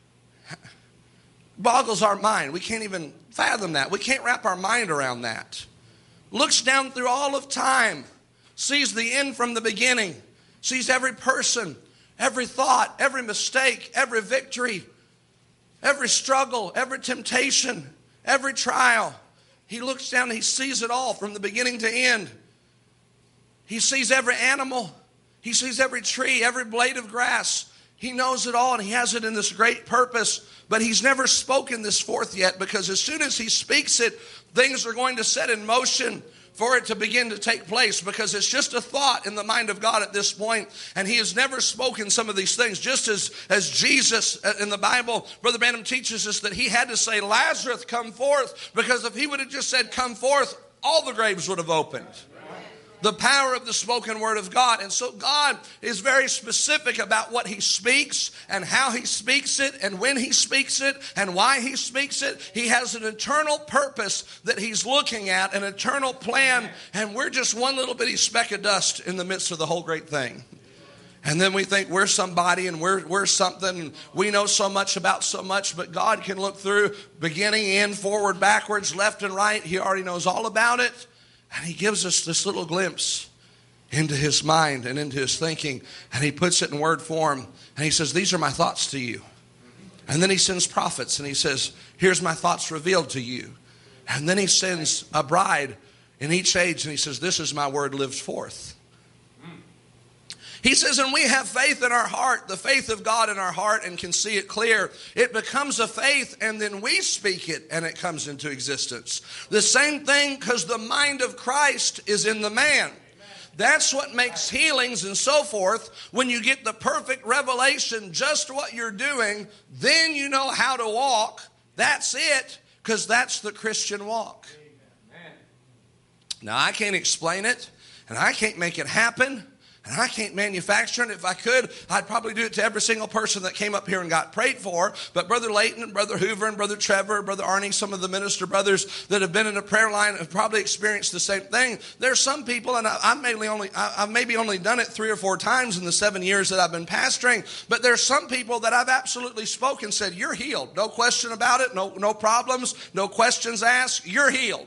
Boggles our mind. We can't even fathom that. We can't wrap our mind around that. Looks down through all of time, sees the end from the beginning, sees every person, every thought, every mistake, every victory, every struggle, every temptation, every trial. He looks down and he sees it all from the beginning to end. He sees every animal. He sees every tree, every blade of grass. He knows it all and he has it in this great purpose. But he's never spoken this forth yet, because as soon as he speaks it, things are going to set in motion for it to begin to take place, because it's just a thought in the mind of God at this point, and he has never spoken some of these things. Just as Jesus in the Bible, Brother Branham teaches us that he had to say, Lazarus, come forth, because if he would have just said, come forth, all the graves would have opened. The power of the spoken word of God. And so God is very specific about what he speaks and how he speaks it and when he speaks it and why he speaks it. He has an eternal purpose that he's looking at, an eternal plan, and we're just one little bitty speck of dust in the midst of the whole great thing. And then we think we're somebody and we're something, and we know so much about so much, but God can look through beginning, end, forward, backwards, left and right. He already knows all about it. And he gives us this little glimpse into his mind and into his thinking. And he puts it in word form. And he says, these are my thoughts to you. And then he sends prophets and he says, here's my thoughts revealed to you. And then he sends a bride in each age and he says, this is my word lived forth. He says, and we have faith in our heart, the faith of God in our heart, and can see it clear. It becomes a faith, and then we speak it, and it comes into existence. The same thing, because the mind of Christ is in the man. That's what makes healings and so forth. When you get the perfect revelation, just what you're doing, then you know how to walk. That's it, because that's the Christian walk. Now, I can't explain it, and I can't make it happen. And I can't manufacture it. If I could, I'd probably do it to every single person that came up here and got prayed for. But Brother Layton and Brother Hoover and Brother Trevor, Brother Arnie, some of the minister brothers that have been in a prayer line have probably experienced the same thing. There's some people, and I've maybe only done it 3 or 4 times in the 7 years that I've been pastoring. But there's some people that I've absolutely spoken, said, you're healed. No question about it. No problems. No questions asked. You're healed.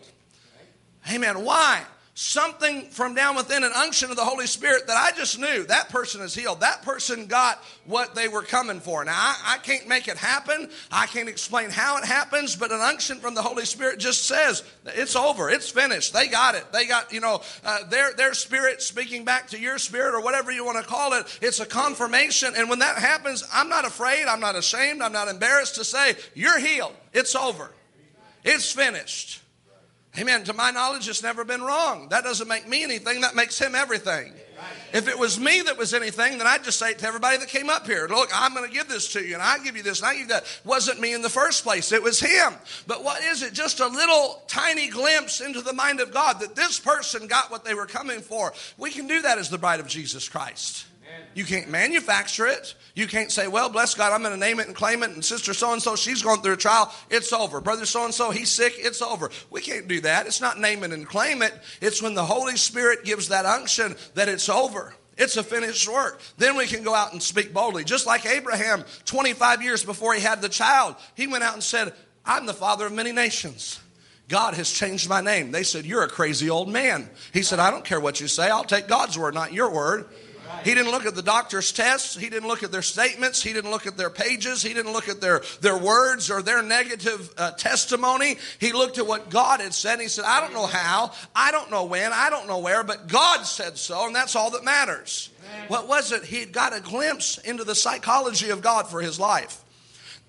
Amen. Why? Something from down within, an unction of the Holy Spirit that I just knew that person is healed. That person got what they were coming for. Now, I can't make it happen. I can't explain how it happens, but an unction from the Holy Spirit just says, it's over. It's finished. They got it. They got, their spirit speaking back to your spirit or whatever you want to call it. It's a confirmation. And when that happens, I'm not afraid. I'm not ashamed. I'm not embarrassed to say, you're healed. It's over. It's finished. Amen. To my knowledge, it's never been wrong. That doesn't make me anything. That makes him everything. If it was me that was anything, then I'd just say it to everybody that came up here, look, I'm going to give this to you, and I give you this, and I give you that. It wasn't me in the first place. It was him. But what is it? Just a little tiny glimpse into the mind of God that this person got what they were coming for. We can do that as the bride of Jesus Christ. You can't manufacture it. You can't say, well, bless God, I'm going to name it and claim it, and sister so-and-so, she's going through a trial. It's over. Brother so-and-so, he's sick. It's over. We can't do that. It's not name it and claim it. It's when the Holy Spirit gives that unction that it's over. It's a finished work. Then we can go out and speak boldly. Just like Abraham, 25 years before he had the child, he went out and said, I'm the father of many nations. God has changed my name. They said, you're a crazy old man. He said, I don't care what you say. I'll take God's word, not your word. He didn't look at the doctor's tests. He didn't look at their statements. He didn't look at their pages. He didn't look at their words or their negative testimony. He looked at what God had said. And he said, I don't know how. I don't know when. I don't know where. But God said so, and that's all that matters. What was it? He had got a glimpse into the psychology of God for his life.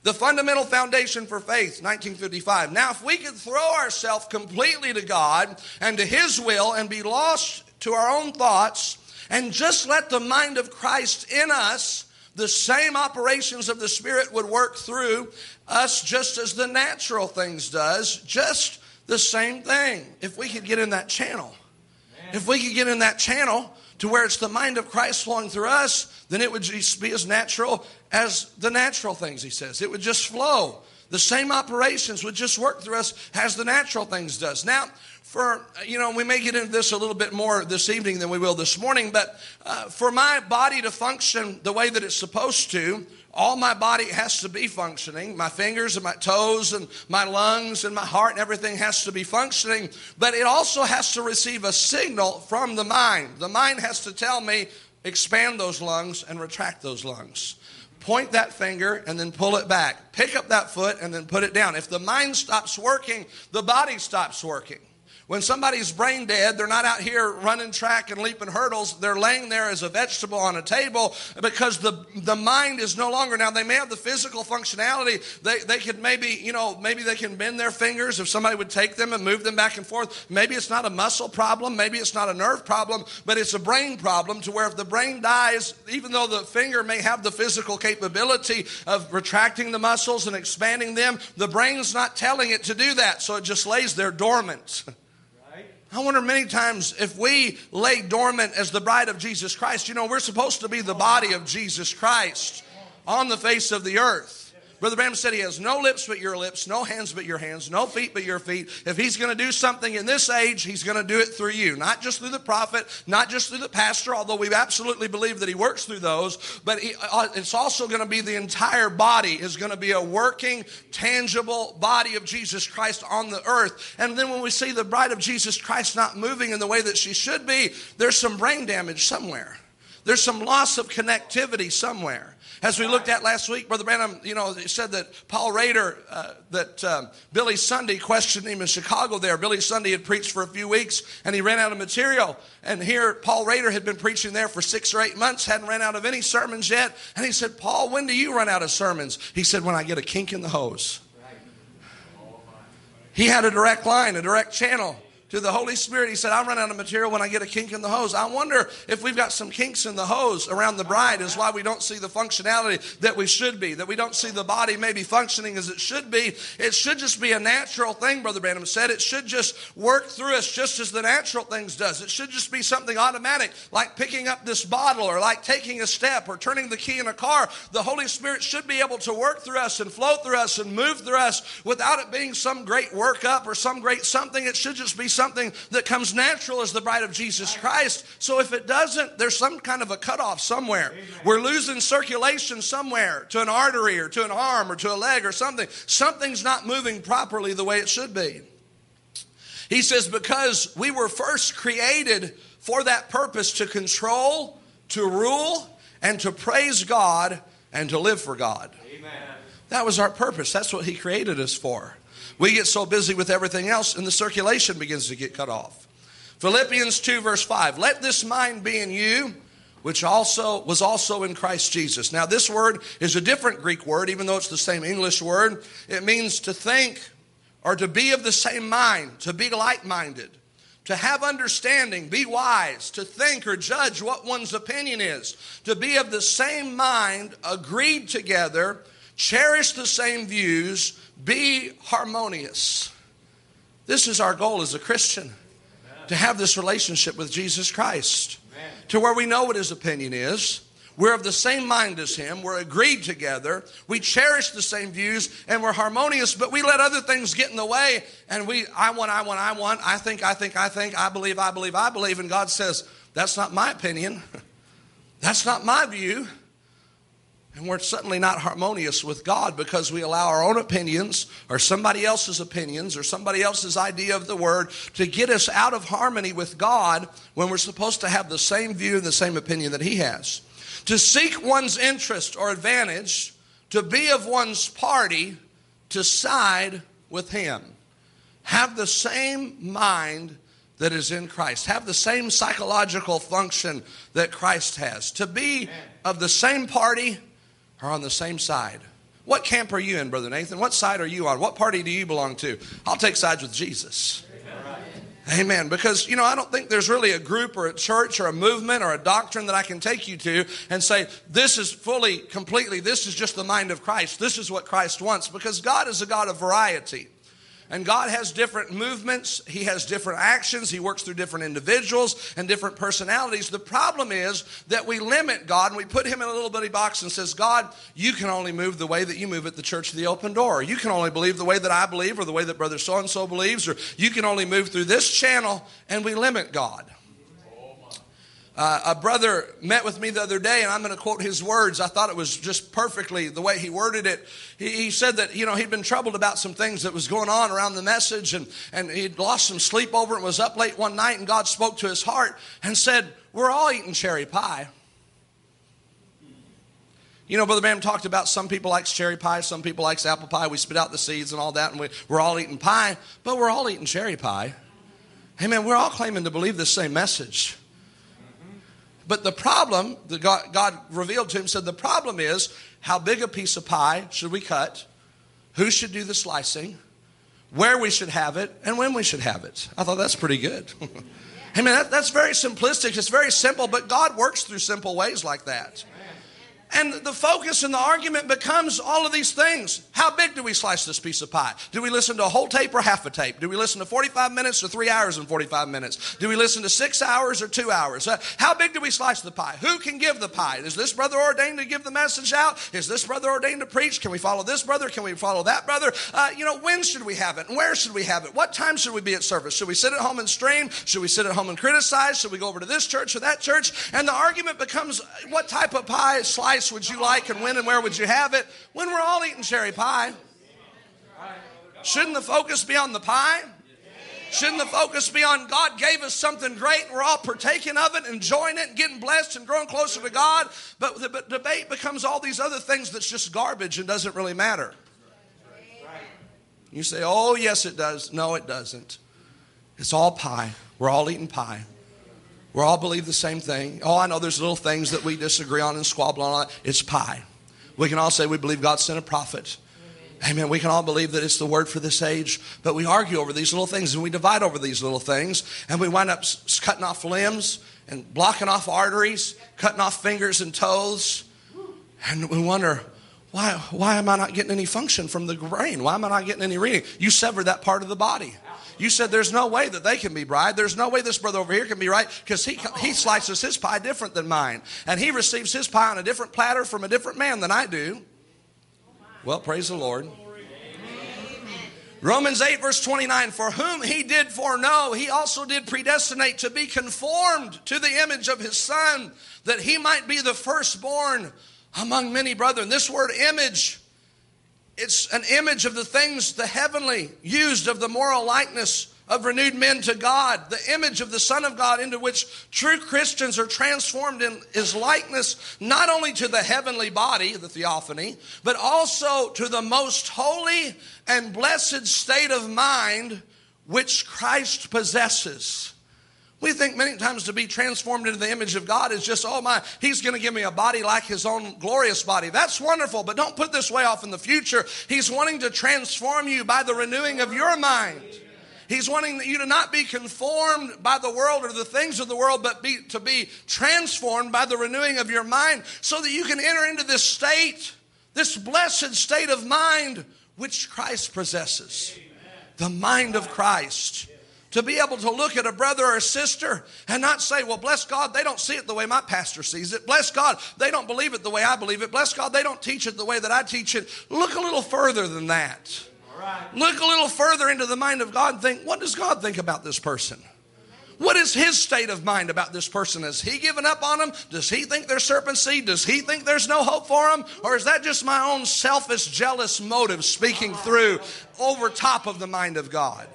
The fundamental foundation for faith, 1955. Now, if we could throw ourselves completely to God and to His will and be lost to our own thoughts and just let the mind of Christ in us, the same operations of the Spirit would work through us just as the natural things does, just the same thing. If we could get in that channel. If we could get in that channel to where it's the mind of Christ flowing through us, then it would just be as natural as the natural things, he says. It would just flow. The same operations would just work through us as the natural things does. Now, we may get into this a little bit more this evening than we will this morning, but for my body to function the way that it's supposed to, all my body has to be functioning. My fingers and my toes and my lungs and my heart and everything has to be functioning. But it also has to receive a signal from the mind. The mind has to tell me, expand those lungs and retract those lungs. Point that finger and then pull it back. Pick up that foot and then put it down. If the mind stops working, the body stops working. When somebody's brain dead, they're not out here running track and leaping hurdles. They're laying there as a vegetable on a table because the mind is no longer. Now, they may have the physical functionality. They could maybe they can bend their fingers if somebody would take them and move them back and forth. Maybe it's not a muscle problem. Maybe it's not a nerve problem, but it's a brain problem to where if the brain dies, even though the finger may have the physical capability of retracting the muscles and expanding them, the brain's not telling it to do that, so it just lays there dormant. I wonder many times if we lay dormant as the bride of Jesus Christ. We're supposed to be the body of Jesus Christ on the face of the earth. Brother Branham said he has no lips but your lips, no hands but your hands, no feet but your feet. If he's going to do something in this age, he's going to do it through you. Not just through the prophet, not just through the pastor, although we absolutely believe that he works through those. But it's also going to be the entire body is going to be a working, tangible body of Jesus Christ on the earth. And then when we see the bride of Jesus Christ not moving in the way that she should be, there's some brain damage somewhere. There's some loss of connectivity somewhere. As we looked at last week, Brother Branham, he said that Paul Rader, Billy Sunday questioned him in Chicago there. Billy Sunday had preached for a few weeks, and he ran out of material. And here, Paul Rader had been preaching there for 6 or 8 months, hadn't ran out of any sermons yet. And he said, Paul, when do you run out of sermons? He said, when I get a kink in the hose. He had a direct line, a direct channel to the Holy Spirit. He said, I run out of material when I get a kink in the hose. I wonder if we've got some kinks in the hose around the bride is why we don't see the functionality that we should be, that we don't see the body maybe functioning as it should be. It should just be a natural thing, Brother Branham said. It should just work through us just as the natural things does. It should just be something automatic, like picking up this bottle or like taking a step or turning the key in a car. The Holy Spirit should be able to work through us and flow through us and move through us without it being some great workup or some great something. It should just be something that comes natural as the bride of Jesus Christ. So if it doesn't, there's some kind of a cutoff somewhere. Amen. We're losing circulation somewhere to an artery or to an arm or to a leg or something. Something's not moving properly the way it should be. He says, because we were first created for that purpose, to control, to rule, and to praise God and to live for God. Amen. That was our purpose. That's what He created us for. We get so busy with everything else and the circulation begins to get cut off. Philippians 2 verse 5. Let this mind be in you, which was also in Christ Jesus. Now this word is a different Greek word, even though it's the same English word. It means to think or to be of the same mind, to be like-minded, to have understanding, be wise, to think or judge what one's opinion is, to be of the same mind, agreed together, cherish the same views, be harmonious. This is our goal as a Christian, to have this relationship with Jesus Christ, to where we know what His opinion is. We're of the same mind as Him. We're agreed together. We cherish the same views, and we're harmonious, but we let other things get in the way, and I want, I think, I believe, and God says, that's not my opinion. That's not my view. And we're certainly not harmonious with God because we allow our own opinions or somebody else's opinions or somebody else's idea of the Word to get us out of harmony with God when we're supposed to have the same view and the same opinion that He has. To seek one's interest or advantage, to be of one's party, to side with Him. Have the same mind that is in Christ. Have the same psychological function that Christ has. To be of the same party or on the same side. What camp are you in, Brother Nathan? What side are you on? What party do you belong to? I'll take sides with Jesus. Amen. Because, I don't think there's really a group or a church or a movement or a doctrine that I can take you to and say, this is completely, this is just the mind of Christ. This is what Christ wants. Because God is a God of variety. And God has different movements. He has different actions. He works through different individuals and different personalities. The problem is that we limit God and we put him in a little bitty box and says, God, you can only move the way that you move at the Church of the Open Door. You can only believe the way that I believe or the way that Brother so-and-so believes, or you can only move through this channel, and we limit God. A brother met with me the other day, and I'm going to quote his words. I thought it was just perfectly the way he worded it. He said that, he'd been troubled about some things that was going on around the message, and he'd lost some sleep over it and was up late one night, and God spoke to his heart and said, we're all eating cherry pie. Brother Bam talked about some people likes cherry pie, some people likes apple pie. We spit out the seeds and all that, and we're all eating pie, but we're all eating cherry pie. Hey, man, we're all claiming to believe the same message. But the problem that God revealed to him said, the problem is, how big a piece of pie should we cut? Who should do the slicing? Where we should have it? And when we should have it? I thought that's pretty good. I mean, that's very simplistic. It's very simple, but God works through simple ways like that. And the focus and the argument becomes all of these things. How big do we slice this piece of pie? Do we listen to a whole tape or half a tape? Do we listen to 45 minutes or 3 hours and 45 minutes? Do we listen to 6 hours or 2 hours? How big do we slice the pie? Who can give the pie? Is this brother ordained to give the message out? Is this brother ordained to preach? Can we follow this brother? Can we follow that brother? When should we have it? And where should we have it? What time should we be at service? Should we sit at home and stream? Should we sit at home and criticize? Should we go over to this church or that church? And the argument becomes, what type of pie slice would you like, and when and where would you have it? When we're all eating cherry pie. Shouldn't the focus be on the pie? Shouldn't the focus be on God gave us something great and we're all partaking of it, enjoying it and getting blessed and growing closer to God? But the debate becomes all these other things that's just garbage and doesn't really matter. You say, oh yes it does. No, it doesn't. It's all pie. We're all eating pie. We all believe the same thing. Oh, I know there's little things that we disagree on and squabble on. It's pie. We can all say we believe God sent a prophet. Amen. We can all believe that it's the word for this age, but we argue over these little things and we divide over these little things, and we wind up cutting off limbs and blocking off arteries, cutting off fingers and toes, and we wonder, why am I not getting any function from the brain? Why am I not getting any reading? You severed that part of the body. You said there's no way that they can be right. There's no way this brother over here can be right, because he slices his pie different than mine. And he receives his pie on a different platter from a different man than I do. Well, praise the Lord. Romans 8 verse 29, for whom he did foreknow, he also did predestinate to be conformed to the image of his Son, that he might be the firstborn among many brethren. This word image, it's an image of the things, the heavenly, used of the moral likeness of renewed men to God, the image of the Son of God, into which true Christians are transformed in his likeness, not only to the heavenly body, the theophany, but also to the most holy and blessed state of mind which Christ possesses. We think many times to be transformed into the image of God is just, he's going to give me a body like his own glorious body. That's wonderful, but don't put this way off in the future. He's wanting to transform you by the renewing of your mind. He's wanting you to not be conformed by the world or the things of the world, but to be transformed by the renewing of your mind, so that you can enter into this state, this blessed state of mind which Christ possesses. The mind of Christ. To be able to look at a brother or a sister and not say, well, bless God, they don't see it the way my pastor sees it. Bless God, they don't believe it the way I believe it. Bless God, they don't teach it the way that I teach it. Look a little further than that. Look a little further into the mind of God and think, what does God think about this person? What is his state of mind about this person? Has he given up on them? Does he think they're serpent seed? Does he think there's no hope for them? Or is that just my own selfish, jealous motive speaking through over top of the mind of God?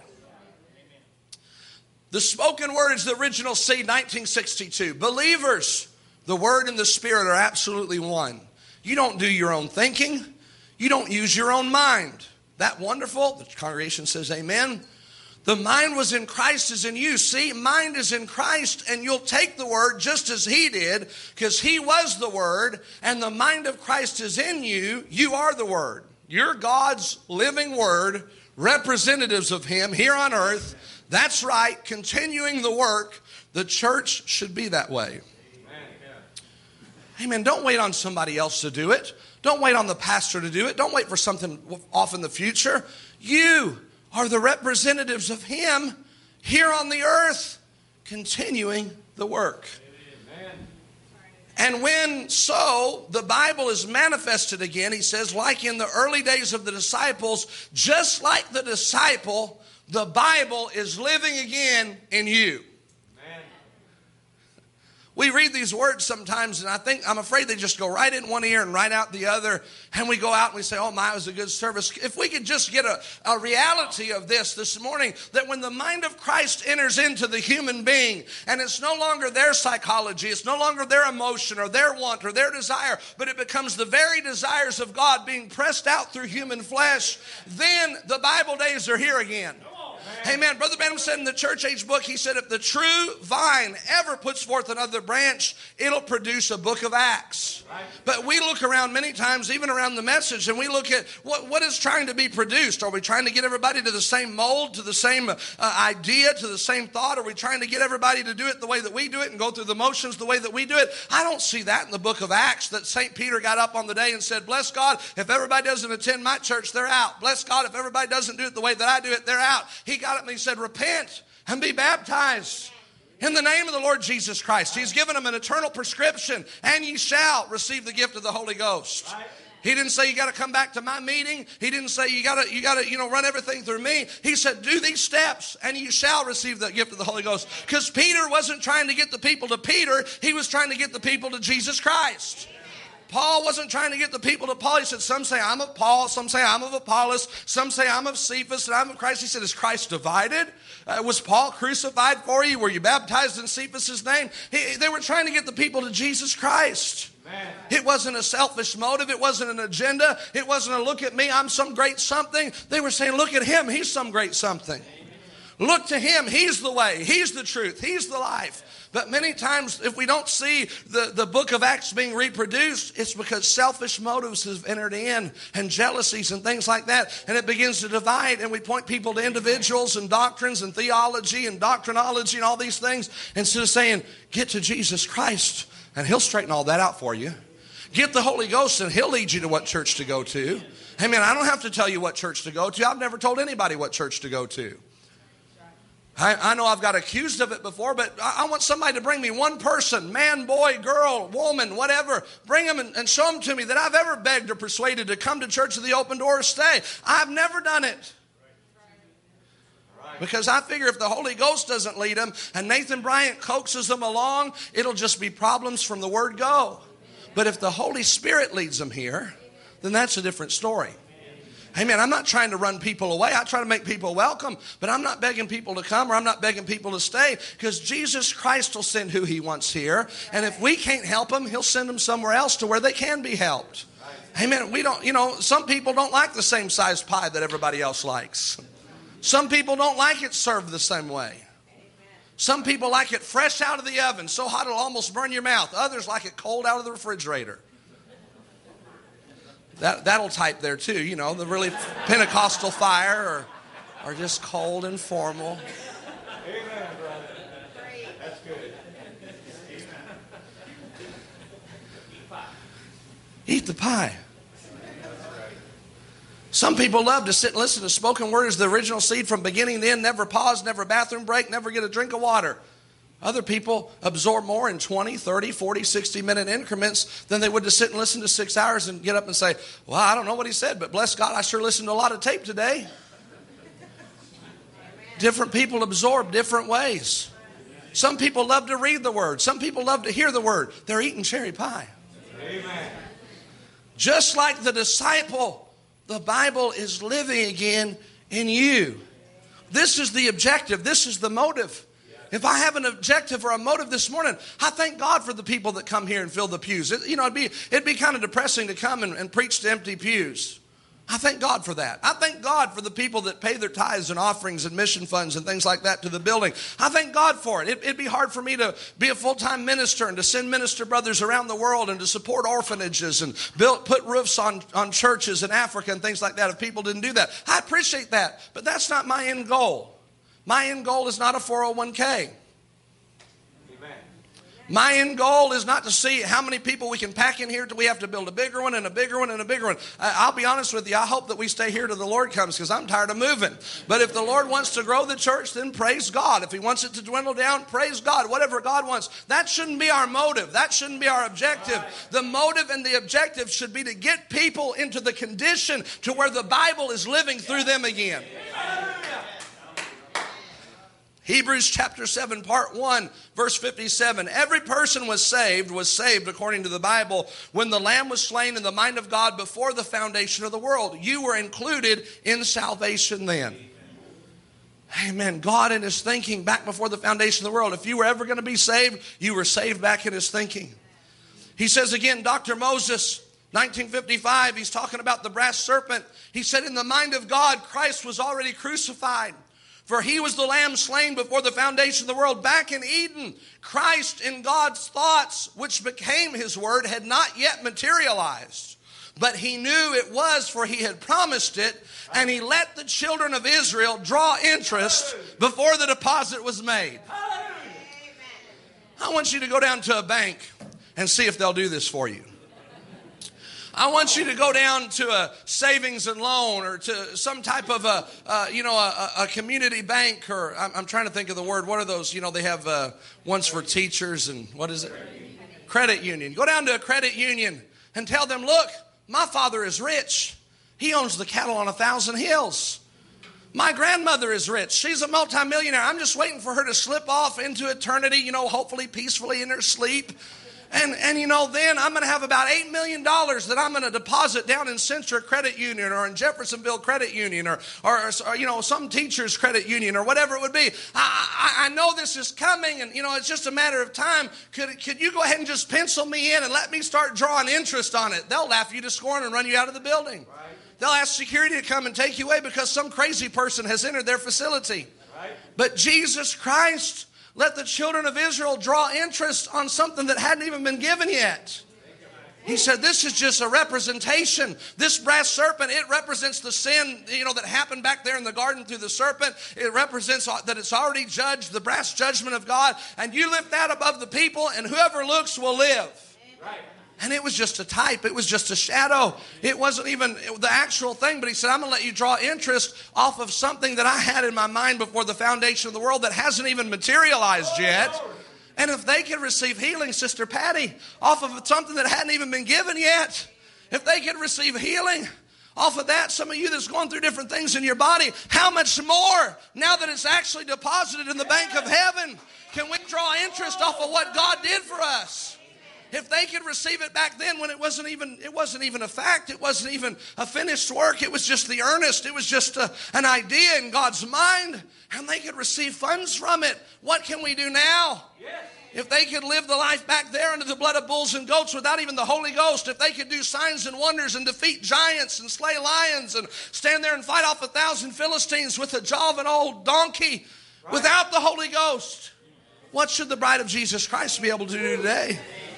The spoken word is the original seed, 1962. Believers, the word and the spirit are absolutely one. You don't do your own thinking. You don't use your own mind. That wonderful? The congregation says amen. The mind was in Christ is in you. See, mind is in Christ, and you'll take the word just as he did, because he was the word, and the mind of Christ is in you. You are the word. You're God's living word, representatives of him here on earth. That's right, continuing the work. The church should be that way. Amen. Don't wait on somebody else to do it. Don't wait on the pastor to do it. Don't wait for something off in the future. You are the representatives of him here on the earth, continuing the work. Amen. And when so, the Bible is manifested again, he says, like in the early days of the disciples, just like the disciple, the Bible is living again in you. We read these words sometimes, and I'm afraid they just go right in one ear and right out the other. And we go out and we say, oh my, it was a good service. If we could just get a reality of this morning, that when the mind of Christ enters into the human being, and it's no longer their psychology, it's no longer their emotion or their want or their desire, but it becomes the very desires of God being pressed out through human flesh, then the Bible days are here again. Amen. Brother Branham said in the Church Age book, he said, if the true vine ever puts forth another branch, it'll produce a book of Acts. Right. But we look around many times, even around the message, and we look at what is trying to be produced. Are we trying to get everybody to the same mold, to the same idea, to the same thought? Are we trying to get everybody to do it the way that we do it and go through the motions the way that we do it? I don't see that in the book of Acts, that St. Peter got up on the day and said, bless God, if everybody doesn't attend my church, they're out. Bless God, if everybody doesn't do it the way that I do it, they're out. He got up and he said, repent and be baptized in the name of the Lord Jesus Christ. He's given them an eternal prescription, and ye shall receive the gift of the Holy Ghost. He didn't say you got to come back to my meeting. He didn't say you got to run everything through me. He said do these steps and you shall receive the gift of the Holy Ghost. Because Peter wasn't trying to get the people to Peter. He was trying to get the people to Jesus Christ. Paul wasn't trying to get the people to Paul. He said, some say I'm of Paul, some say I'm of Apollos, some say I'm of Cephas, and I'm of Christ. He said, is Christ divided? Was Paul crucified for you? Were you baptized in Cephas' name? They were trying to get the people to Jesus Christ. Amen. It wasn't a selfish motive. It wasn't an agenda. It wasn't a look at me, I'm some great something. They were saying, look at him, he's some great something. Look to him, he's the way, he's the truth, he's the life. But many times, if we don't see the book of Acts being reproduced, it's because selfish motives have entered in, and jealousies and things like that, and it begins to divide, and we point people to individuals and doctrines and theology and doctrinology and all these things, instead of saying, get to Jesus Christ, and he'll straighten all that out for you. Get the Holy Ghost, and he'll lead you to what church to go to. Amen. I don't have to tell you what church to go to. I've never told anybody what church to go to. I know I've got accused of it before, but I want somebody to bring me one person, man, boy, girl, woman, whatever. Bring them and show them to me that I've ever begged or persuaded to come to Church of the Open Door or stay. I've never done it. Because I figure if the Holy Ghost doesn't lead them and Nathan Bryant coaxes them along, it'll just be problems from the word go. But if the Holy Spirit leads them here, then that's a different story. Amen. I'm not trying to run people away. I try to make people welcome, but I'm not begging people to come or I'm not begging people to stay, because Jesus Christ will send who he wants here. And if we can't help them, he'll send them somewhere else to where they can be helped. Amen. We don't, some people don't like the same size pie that everybody else likes. Some people don't like it served the same way. Some people like it fresh out of the oven, so hot it'll almost burn your mouth. Others like it cold out of the refrigerator. That'll type there too, the really Pentecostal fire or just cold and formal. Amen, brother. That's good. Eat the pie. Some people love to sit and listen to spoken word as the original seed from beginning to end, never pause, never bathroom break, never get a drink of water. Other people absorb more in 20, 30, 40, 60-minute increments than they would to sit and listen to 6 hours and get up and say, well, I don't know what he said, but bless God, I sure listened to a lot of tape today. Different people absorb different ways. Some people love to read the word. Some people love to hear the word. They're eating cherry pie. Amen. Just like the disciple, the Bible is living again in you. This is the objective. This is the motive. If I have an objective or a motive this morning, I thank God for the people that come here and fill the pews. It'd be kind of depressing to come and preach to empty pews. I thank God for that. I thank God for the people that pay their tithes and offerings and mission funds and things like that to the building. I thank God for it. It'd be hard for me to be a full-time minister and to send minister brothers around the world and to support orphanages and put roofs on churches in Africa and things like that if people didn't do that. I appreciate that, but that's not my end goal. My end goal is not a 401k. My end goal is not to see how many people we can pack in here till we have to build a bigger one and a bigger one and a bigger one. I'll be honest with you. I hope that we stay here till the Lord comes because I'm tired of moving. But if the Lord wants to grow the church, then praise God. If he wants it to dwindle down, praise God. Whatever God wants. That shouldn't be our motive. That shouldn't be our objective. The motive and the objective should be to get people into the condition to where the Bible is living through them again. Hebrews chapter 7, part 1, verse 57. Every person was saved according to the Bible when the Lamb was slain in the mind of God before the foundation of the world. You were included in salvation then. Amen. God in his thinking back before the foundation of the world. If you were ever going to be saved, you were saved back in his thinking. He says again, Dr. Moses, 1955, he's talking about the brass serpent. He said, in the mind of God, Christ was already crucified. For he was the lamb slain before the foundation of the world. Back in Eden, Christ in God's thoughts, which became his word, had not yet materialized. But he knew it was, for he had promised it, and he let the children of Israel draw interest before the deposit was made. I want you to go down to a bank and see if they'll do this for you. I want you to go down to a savings and loan or to some type of a community bank, or I'm trying to think of the word. What are those? They have ones for teachers and what is it? Credit union. Go down to a credit union and tell them, look, my father is rich. He owns the cattle on 1,000 hills. My grandmother is rich. She's a multimillionaire. I'm just waiting for her to slip off into eternity, hopefully peacefully in her sleep. And then I'm going to have about $8 million that I'm going to deposit down in Centra Credit Union or in Jeffersonville Credit Union or some teacher's credit union or whatever it would be. I know this is coming and, it's just a matter of time. Could you go ahead and just pencil me in and let me start drawing interest on it? They'll laugh you to scorn and run you out of the building. Right. They'll ask security to come and take you away because some crazy person has entered their facility. Right. But Jesus Christ let the children of Israel draw interest on something that hadn't even been given yet. He said, this is just a representation. This brass serpent, it represents the sin, that happened back there in the garden through the serpent. It represents that it's already judged, the brass judgment of God. And you lift that above the people, and whoever looks will live. Right. And it was just a type. It was just a shadow. It wasn't even the actual thing. But he said, I'm going to let you draw interest off of something that I had in my mind before the foundation of the world that hasn't even materialized yet. And if they could receive healing, Sister Patty, off of something that hadn't even been given yet, if they could receive healing off of that, some of you that's going through different things in your body, how much more, now that it's actually deposited in the bank of heaven, can we draw interest off of what God did for us? If they could receive it back then when it wasn't even a fact, it wasn't even a finished work, it was just the earnest, it was just an idea in God's mind, and they could receive funds from it. What can we do now? Yes. If they could live the life back there under the blood of bulls and goats without even the Holy Ghost, if they could do signs and wonders and defeat giants and slay lions and stand there and fight off 1,000 Philistines with the jaw of an old donkey without the Holy Ghost, what should the bride of Jesus Christ be able to do today?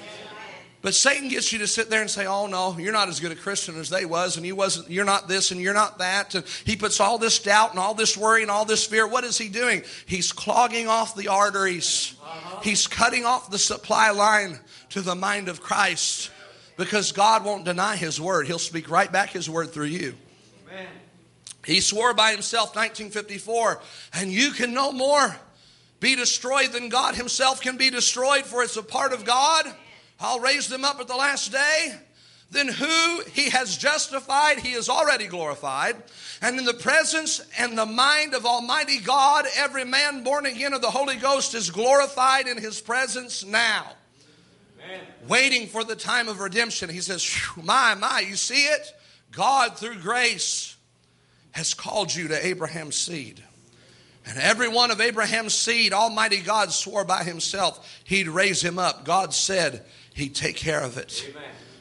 But Satan gets you to sit there and say, oh no, you're not as good a Christian as they was, and you're not this and you're not that. And he puts all this doubt and all this worry and all this fear. What is he doing? He's clogging off the arteries. He's cutting off the supply line to the mind of Christ, because God won't deny his word. He'll speak right back his word through you. Amen. He swore by himself, 1954, and you can no more be destroyed than God himself can be destroyed, for it's a part of God. I'll raise them up at the last day. Then who he has justified, he is already glorified. And in the presence and the mind of Almighty God, every man born again of the Holy Ghost is glorified in his presence now. Amen. Waiting for the time of redemption. He says, my, you see it? God, through grace, has called you to Abraham's seed. And every one of Abraham's seed, Almighty God swore by himself he'd raise him up. God said he'd take care of it. Amen.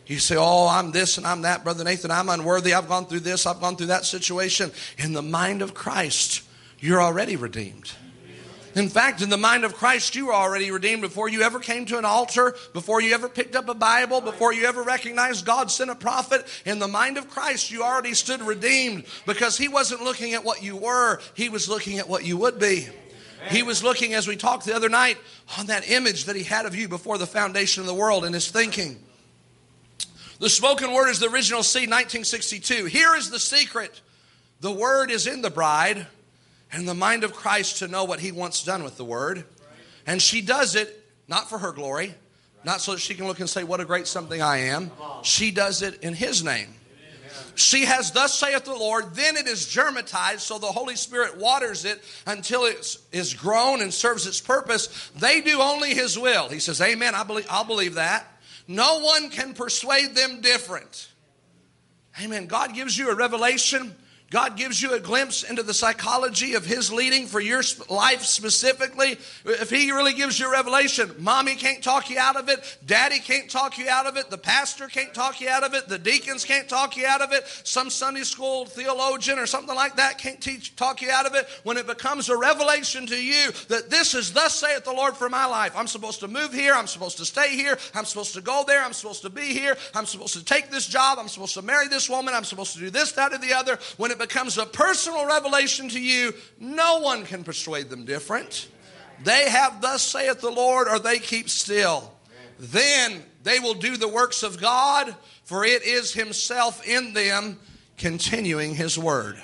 You say, oh, I'm this and I'm that, Brother Nathan. I'm unworthy. I've gone through this. I've gone through that situation. In the mind of Christ, you're already redeemed. In fact, in the mind of Christ, you were already redeemed before you ever came to an altar, before you ever picked up a Bible, before you ever recognized God sent a prophet. In the mind of Christ, you already stood redeemed because He wasn't looking at what you were. He was looking at what you would be. He was looking, as we talked the other night, on that image that He had of you before the foundation of the world in His thinking. The spoken word is the original seed, 1962. Here is the secret. The word is in the bride, and the mind of Christ to know what He wants done with the word. And she does it not for her glory, not so that she can look and say, what a great something I am. She does it in His name. She has thus saith the Lord, then it is germatized, so the Holy Spirit waters it until it is grown and serves its purpose. They do only His will. He says, amen, I'll believe that. No one can persuade them different. Amen. God gives you a revelation. God gives you a glimpse into the psychology of His leading for your life specifically. If He really gives you a revelation, mommy can't talk you out of it. Daddy can't talk you out of it. The pastor can't talk you out of it. The deacons can't talk you out of it. Some Sunday school theologian or something like that can't talk you out of it. When it becomes a revelation to you that this is thus saith the Lord for my life. I'm supposed to move here. I'm supposed to stay here. I'm supposed to go there. I'm supposed to be here. I'm supposed to take this job. I'm supposed to marry this woman. I'm supposed to do this, that, or the other. When it becomes a personal revelation to you, no one can persuade them different. They have thus saith the Lord, or they keep still. Then they will do the works of God, for it is Himself in them, continuing His word.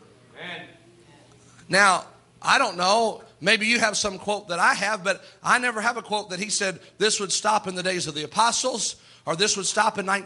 Now, I don't know, maybe you have some quote that I have, but I never have a quote that He said this would stop in the days of the apostles, or this would stop in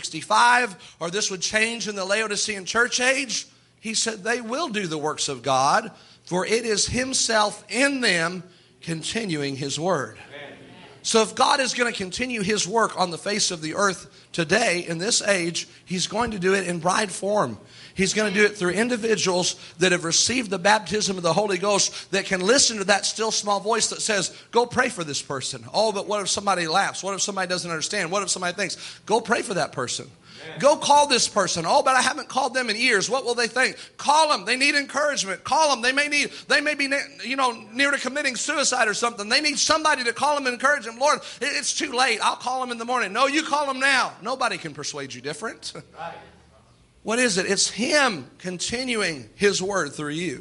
1965, or this would change in the Laodicean church age. He said they will do the works of God, for it is Himself in them, continuing His word. So if God is going to continue His work on the face of the earth today, in this age, He's going to do it in bride form. He's going to do it through individuals that have received the baptism of the Holy Ghost, that can listen to that still small voice that says, go pray for this person. Oh, but what if somebody laughs? What if somebody doesn't understand? What if somebody thinks? Go pray for that person. Go call this person. Oh, but I haven't called them in years. What will they think? Call them. They need encouragement. Call them. They may be near to committing suicide or something. They need somebody to call them and encourage them. Lord, it's too late. I'll call them in the morning. No, you call them now. Nobody can persuade you different. Right. What is it? It's Him continuing His word through you.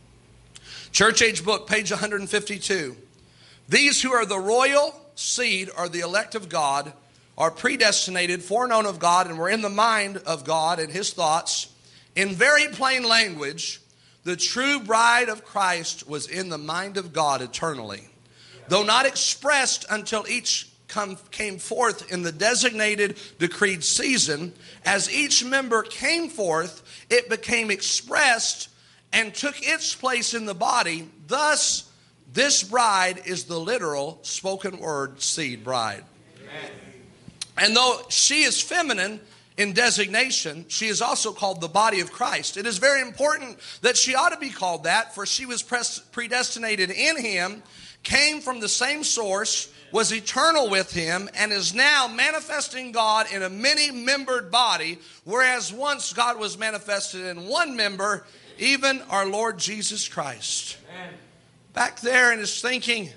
Church Age Book, page 152. These who are the royal seed are the elect of God, are predestinated, foreknown of God, and were in the mind of God and His thoughts. In very plain language, the true bride of Christ was in the mind of God eternally, though not expressed until each came forth in the designated, decreed season. As each member came forth, it became expressed and took its place in the body. Thus, this bride is the literal spoken word seed bride. Amen. And though she is feminine in designation, she is also called the body of Christ. It is very important that she ought to be called that, for she was predestinated in Him, came from the same source, was eternal with Him, and is now manifesting God in a many-membered body, whereas once God was manifested in one member, even our Lord Jesus Christ. Amen. Back there in His thinking,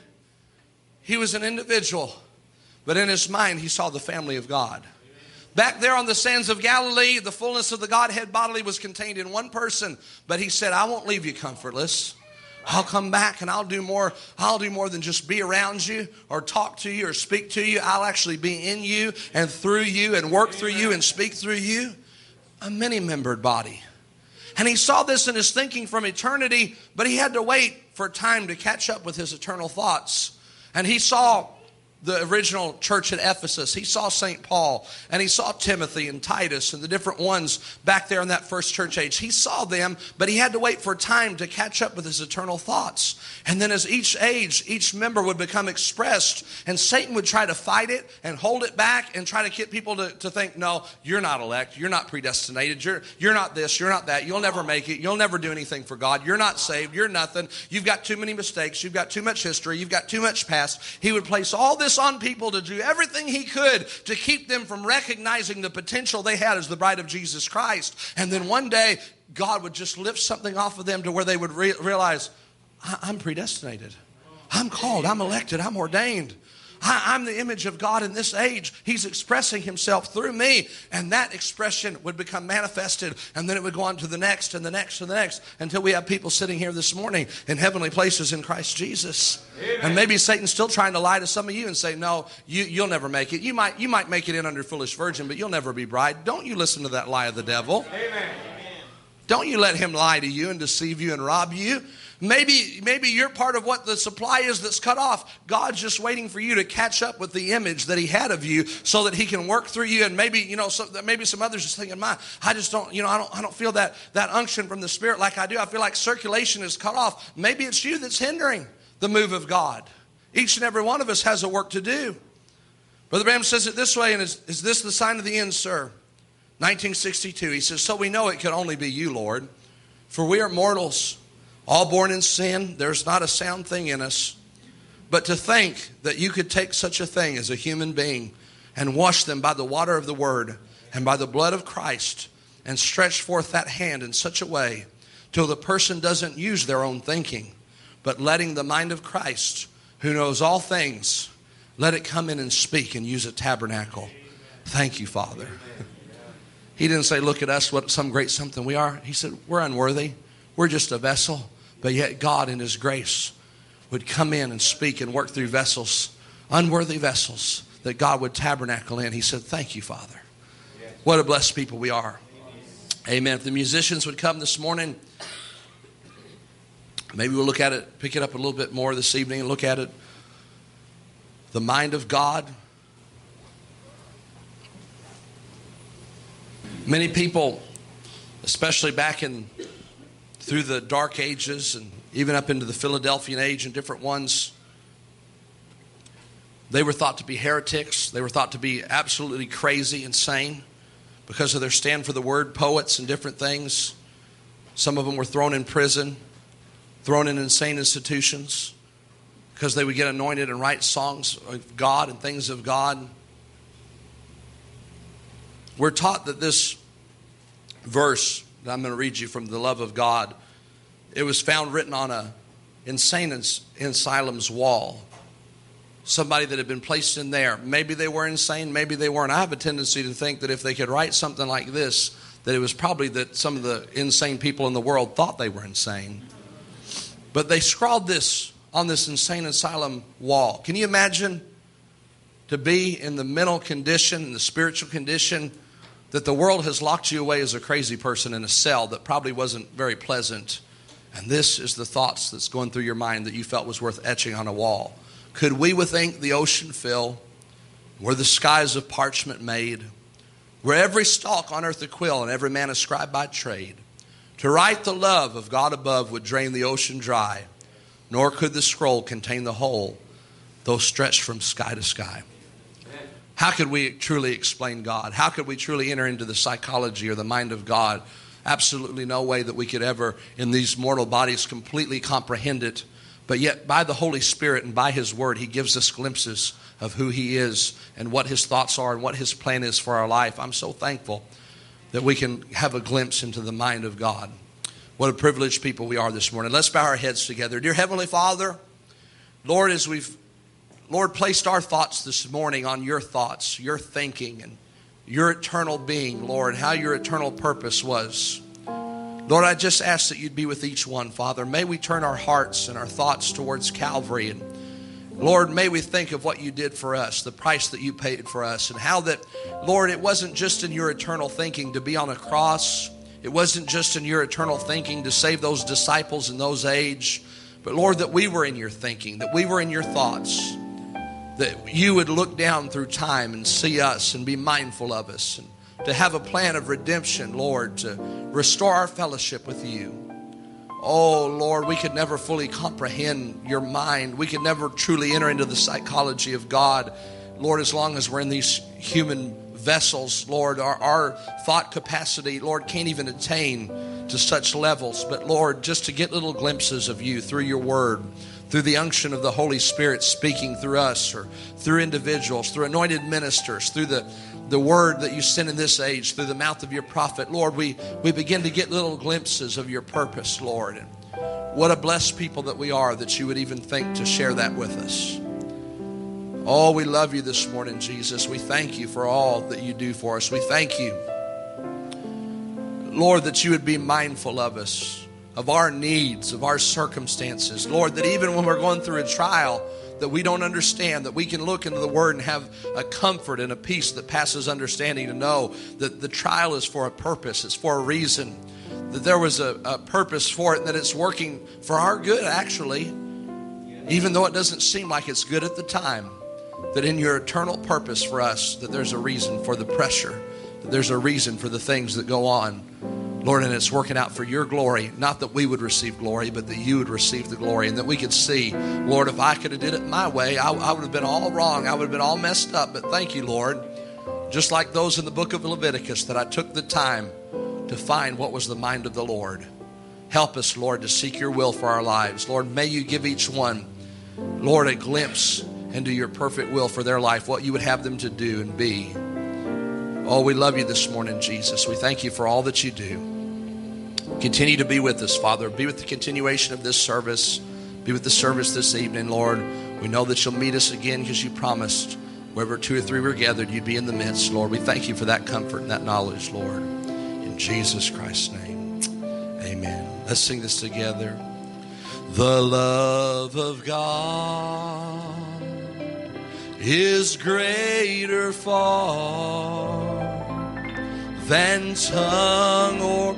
He was an individual. But in His mind, He saw the family of God. Back there on the sands of Galilee, the fullness of the Godhead bodily was contained in one person. But He said, I won't leave you comfortless. I'll come back and I'll do more than just be around you or talk to you or speak to you. I'll actually be in you and through you and work through you and speak through you. A many-membered body. And He saw this in His thinking from eternity, but He had to wait for time to catch up with His eternal thoughts. And He saw the original church at Ephesus. He saw St. Paul, and He saw Timothy and Titus and the different ones back there in that first church age. He saw them, but He had to wait for time to catch up with His eternal thoughts. And then as each age, each member would become expressed, and Satan would try to fight it and hold it back and try to get people to think, no, you're not elect, you're not predestinated, you're not this, you're not that, you'll never make it, you'll never do anything for God, you're not saved, you're nothing, you've got too many mistakes, you've got too much history, you've got too much past. He would place all this this on people, to do everything he could to keep them from recognizing the potential they had as the bride of Jesus Christ. And then one day, God would just lift something off of them to where they would realize, I'm predestinated. I'm called. I'm elected. I'm ordained. I'm the image of God in this age. He's expressing himself through me. And that expression would become manifested. And then it would go on to the next and the next and the next, until we have people sitting here this morning in heavenly places in Christ Jesus. Amen. And maybe Satan's still trying to lie to some of you and say, no, you'll never make it. You might make it in under foolish virgin, but you'll never be bride. Don't you listen to that lie of the devil. Amen. Don't you let him lie to you and deceive you and rob you. Maybe you're part of what the supply is that's cut off. God's just waiting for you to catch up with the image that he had of you so that he can work through you. And maybe, maybe some others are thinking, I just don't, I don't feel that unction from the Spirit like I do. I feel like circulation is cut off. Maybe it's you that's hindering the move of God. Each and every one of us has a work to do. Brother Branham says it this way, and is this the sign of the end, sir? 1962, he says, so we know it can only be you, Lord, for we are mortals, all born in sin. There's not a sound thing in us. But to think that you could take such a thing as a human being and wash them by the water of the Word and by the blood of Christ and stretch forth that hand in such a way till the person doesn't use their own thinking, but letting the mind of Christ, who knows all things, let it come in and speak and use a tabernacle. Thank you, Father. He didn't say, look at us, what some great something we are. He said, we're unworthy. We're just a vessel. But yet God in his grace would come in and speak and work through vessels, unworthy vessels, that God would tabernacle in. He said, thank you, Father. What a blessed people we are. Amen. If the musicians would come this morning, maybe we'll look at it, pick it up a little bit more this evening and look at it. The mind of God. Many people, especially back through the dark ages and even up into the Philadelphian age and different ones, they were thought to be heretics. They were thought to be absolutely crazy, insane, because of their stand for the word, poets and different things. Some of them were thrown in prison, thrown in insane institutions, because they would get anointed and write songs of God and things of God. We're taught that this verse that I'm going to read you from the love of God, it was found written on a insane asylum's wall. Somebody that had been placed in there. Maybe they were insane, maybe they weren't. I have a tendency to think that if they could write something like this, that it was probably that some of the insane people in the world thought they were insane. But they scrawled this on this insane asylum wall. Can you imagine to be in the mental condition and the spiritual condition that the world has locked you away as a crazy person in a cell that probably wasn't very pleasant? And this is the thoughts that's going through your mind that you felt was worth etching on a wall. Could we with ink the ocean fill, were the skies of parchment made, were every stalk on earth a quill and every man a scribe by trade, to write the love of God above would drain the ocean dry, nor could the scroll contain the whole, though stretched from sky to sky. How could we truly explain God? How could we truly enter into the psychology or the mind of God? Absolutely no way that we could ever, in these mortal bodies, completely comprehend it. But yet, by the Holy Spirit and by His Word, He gives us glimpses of who He is and what His thoughts are and what His plan is for our life. I'm so thankful that we can have a glimpse into the mind of God. What a privileged people we are this morning. Let's bow our heads together. Dear Heavenly Father, Lord, as we've placed our thoughts this morning on your thoughts, your thinking, and your eternal being, Lord, how your eternal purpose was. Lord, I just ask that you'd be with each one, Father. May we turn our hearts and our thoughts towards Calvary. And Lord, may we think of what you did for us, the price that you paid for us, and how that, Lord, it wasn't just in your eternal thinking to be on a cross. It wasn't just in your eternal thinking to save those disciples in those age. But Lord, that we were in your thinking, that we were in your thoughts, that you would look down through time and see us and be mindful of us, and to have a plan of redemption, Lord, to restore our fellowship with you. Oh, Lord, we could never fully comprehend your mind. We could never truly enter into the psychology of God, Lord, as long as we're in these human vessels, Lord. Our thought capacity, Lord, can't even attain to such levels. But, Lord, just to get little glimpses of you through your word, through the unction of the Holy Spirit speaking through us or through individuals, through anointed ministers, through the word that you send in this age, through the mouth of your prophet. Lord, we begin to get little glimpses of your purpose, Lord. And what a blessed people that we are that you would even think to share that with us. Oh, we love you this morning, Jesus. We thank you for all that you do for us. We thank you, Lord, that you would be mindful of us, of our needs, of our circumstances. Lord, that even when we're going through a trial that we don't understand, that we can look into the Word and have a comfort and a peace that passes understanding, to know that the trial is for a purpose, it's for a reason, that there was a purpose for it, and that it's working for our good, actually, even though it doesn't seem like it's good at the time. That in your eternal purpose for us, that there's a reason for the pressure, that there's a reason for the things that go on, Lord, and it's working out for your glory. Not that we would receive glory, but that you would receive the glory, and that we could see, Lord, if I could have did it my way, I would have been all wrong, I would have been all messed up. But thank you, Lord, just like those in the book of Leviticus, that I took the time to find what was the mind of the Lord. Help us, Lord, to seek your will for our lives. Lord, may you give each one, Lord, a glimpse into your perfect will for their life, what you would have them to do and be. Oh, we love you this morning, Jesus. We thank you for all that you do. Continue to be with us, Father. Be with the continuation of this service. Be with the service this evening, Lord. We know that you'll meet us again because you promised wherever 2 or 3 were gathered, you'd be in the midst, Lord. We thank you for that comfort and that knowledge, Lord. In Jesus Christ's name, amen. Let's sing this together. The love of God is greater far than tongue or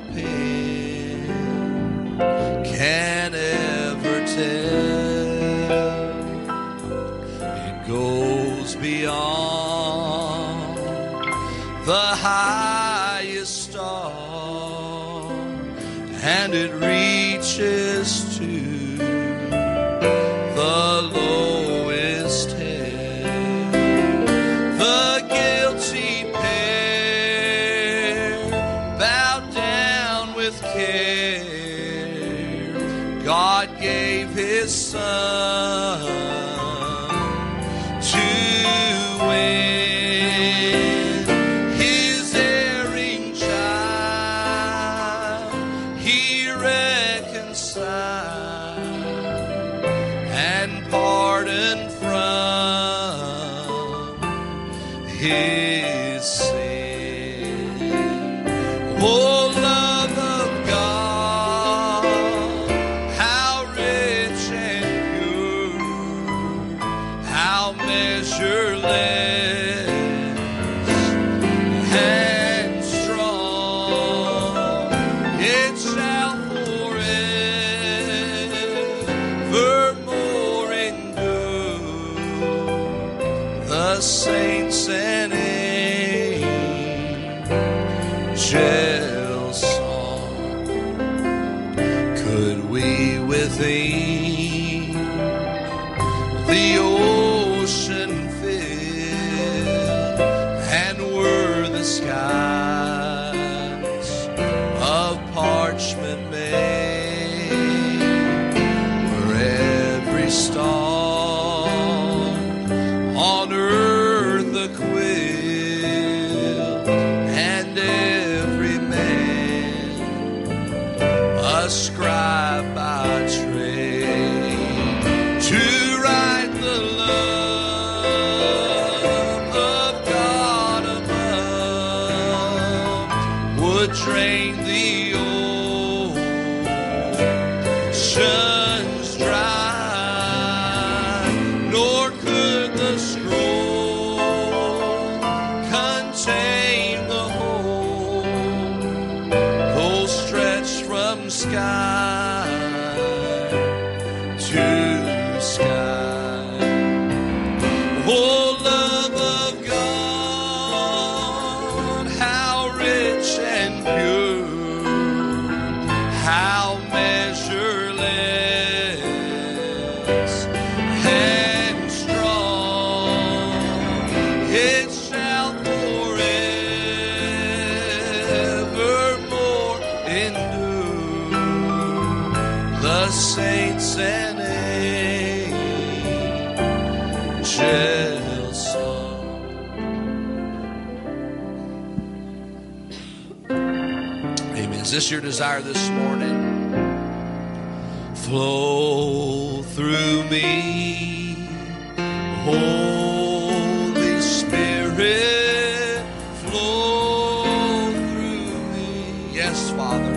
pen can ever tell. It goes beyond the highest star, and it reaches to the lowest hell. The guilty pair bowed down with care. God gave his Son to win his erring child. He reconciled and pardoned from his sin. Oh, love of God, how rich and pure, how measureless and strong, it shall forevermore endure. The saints and angels song. Could we within the ocean fill, and were the skies of parchment made, were every star on earth a quill, and every man a scribe by trade, to write the love of God above, would drain the oceans dry, nor could the scroll contain the whole, though stretched from sky to sky. Oh, love of God, how rich and pure, how measureless and strong, it shall forevermore endure. The saints and angels angels song. Amen. Is this your desire this morning? Flow through me, Holy Spirit, flow through me. Yes, Father.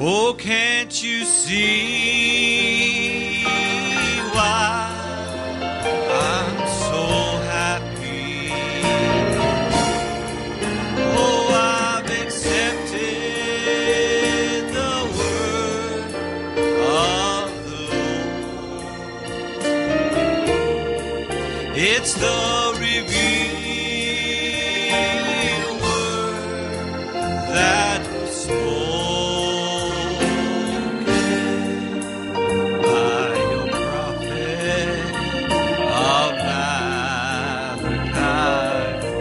Oh, can't you see why I'm so happy? Oh, I've accepted the word of the Lord. It's the revealed word that was spoken by your prophet of Malachi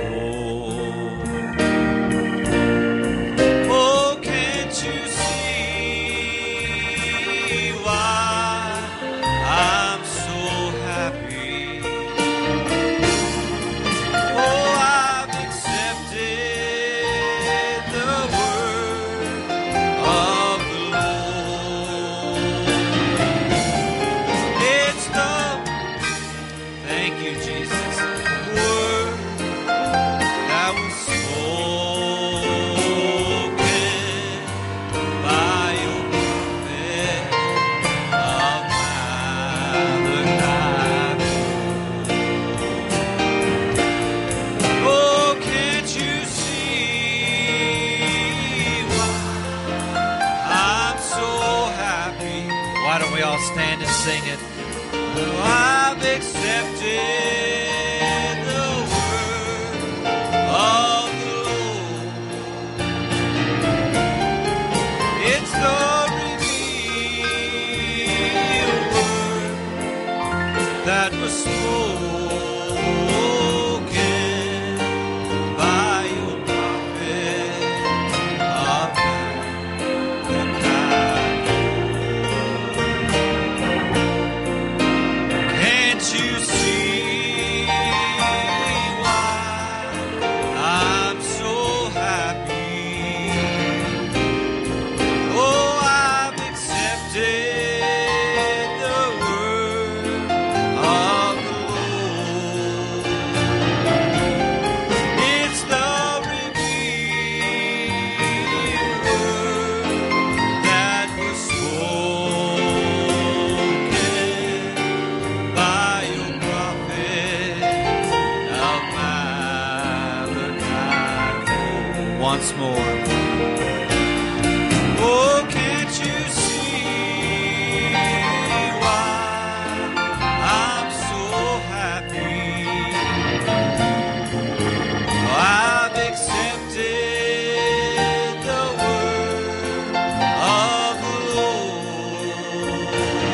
4. Oh, can't you see why I'm so happy? Oh, I've accepted the word of the Lord. It's the, thank you, Jesus, word that was spoken by your prophet of Malachi. Oh, can't you see why I'm so happy? Why don't we all stand and sing it? Oh, I've accepted the word of the Lord. It's the revealed word that was spoken by your prophet of Malachi. Can't you see why I'm so happy? Oh, I've accepted the word of the Lord. It's the revealed word that was spoken by your prophet of Malachi. Once more. Oh, can't you see why I'm so happy? I've accepted the word of the Lord.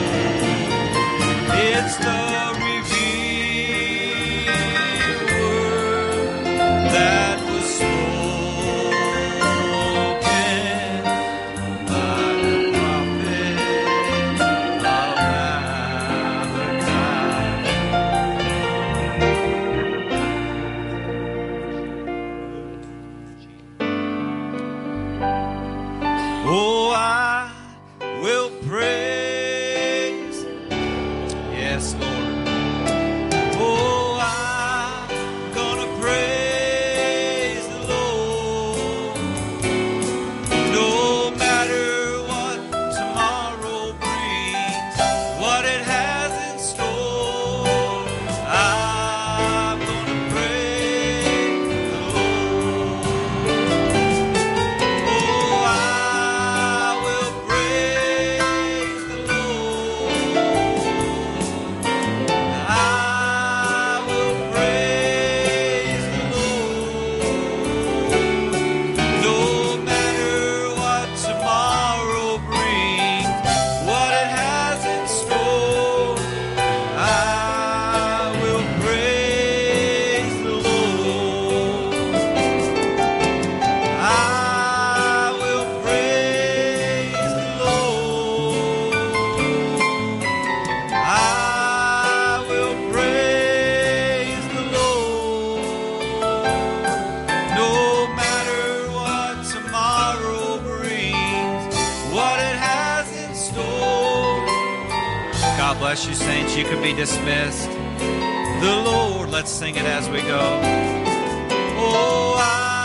It's the revealed word that was spoken by the prophet of Malachi. Oh, I will praise, yes, Lord. Oh, I'm gonna praise the Lord. No matter what tomorrow brings, what it has in store, I'm gonna praise the Lord. Oh, I will praise the Lord. I will praise the Lord. No matter what tomorrow brings, what it has in store, I will praise the Lord. I will praise the Lord. I will praise the Lord. No matter what tomorrow brings, what it has in store. God bless you, saints. You can be dismissed. The Lord, let's sing it as we go. Oh, I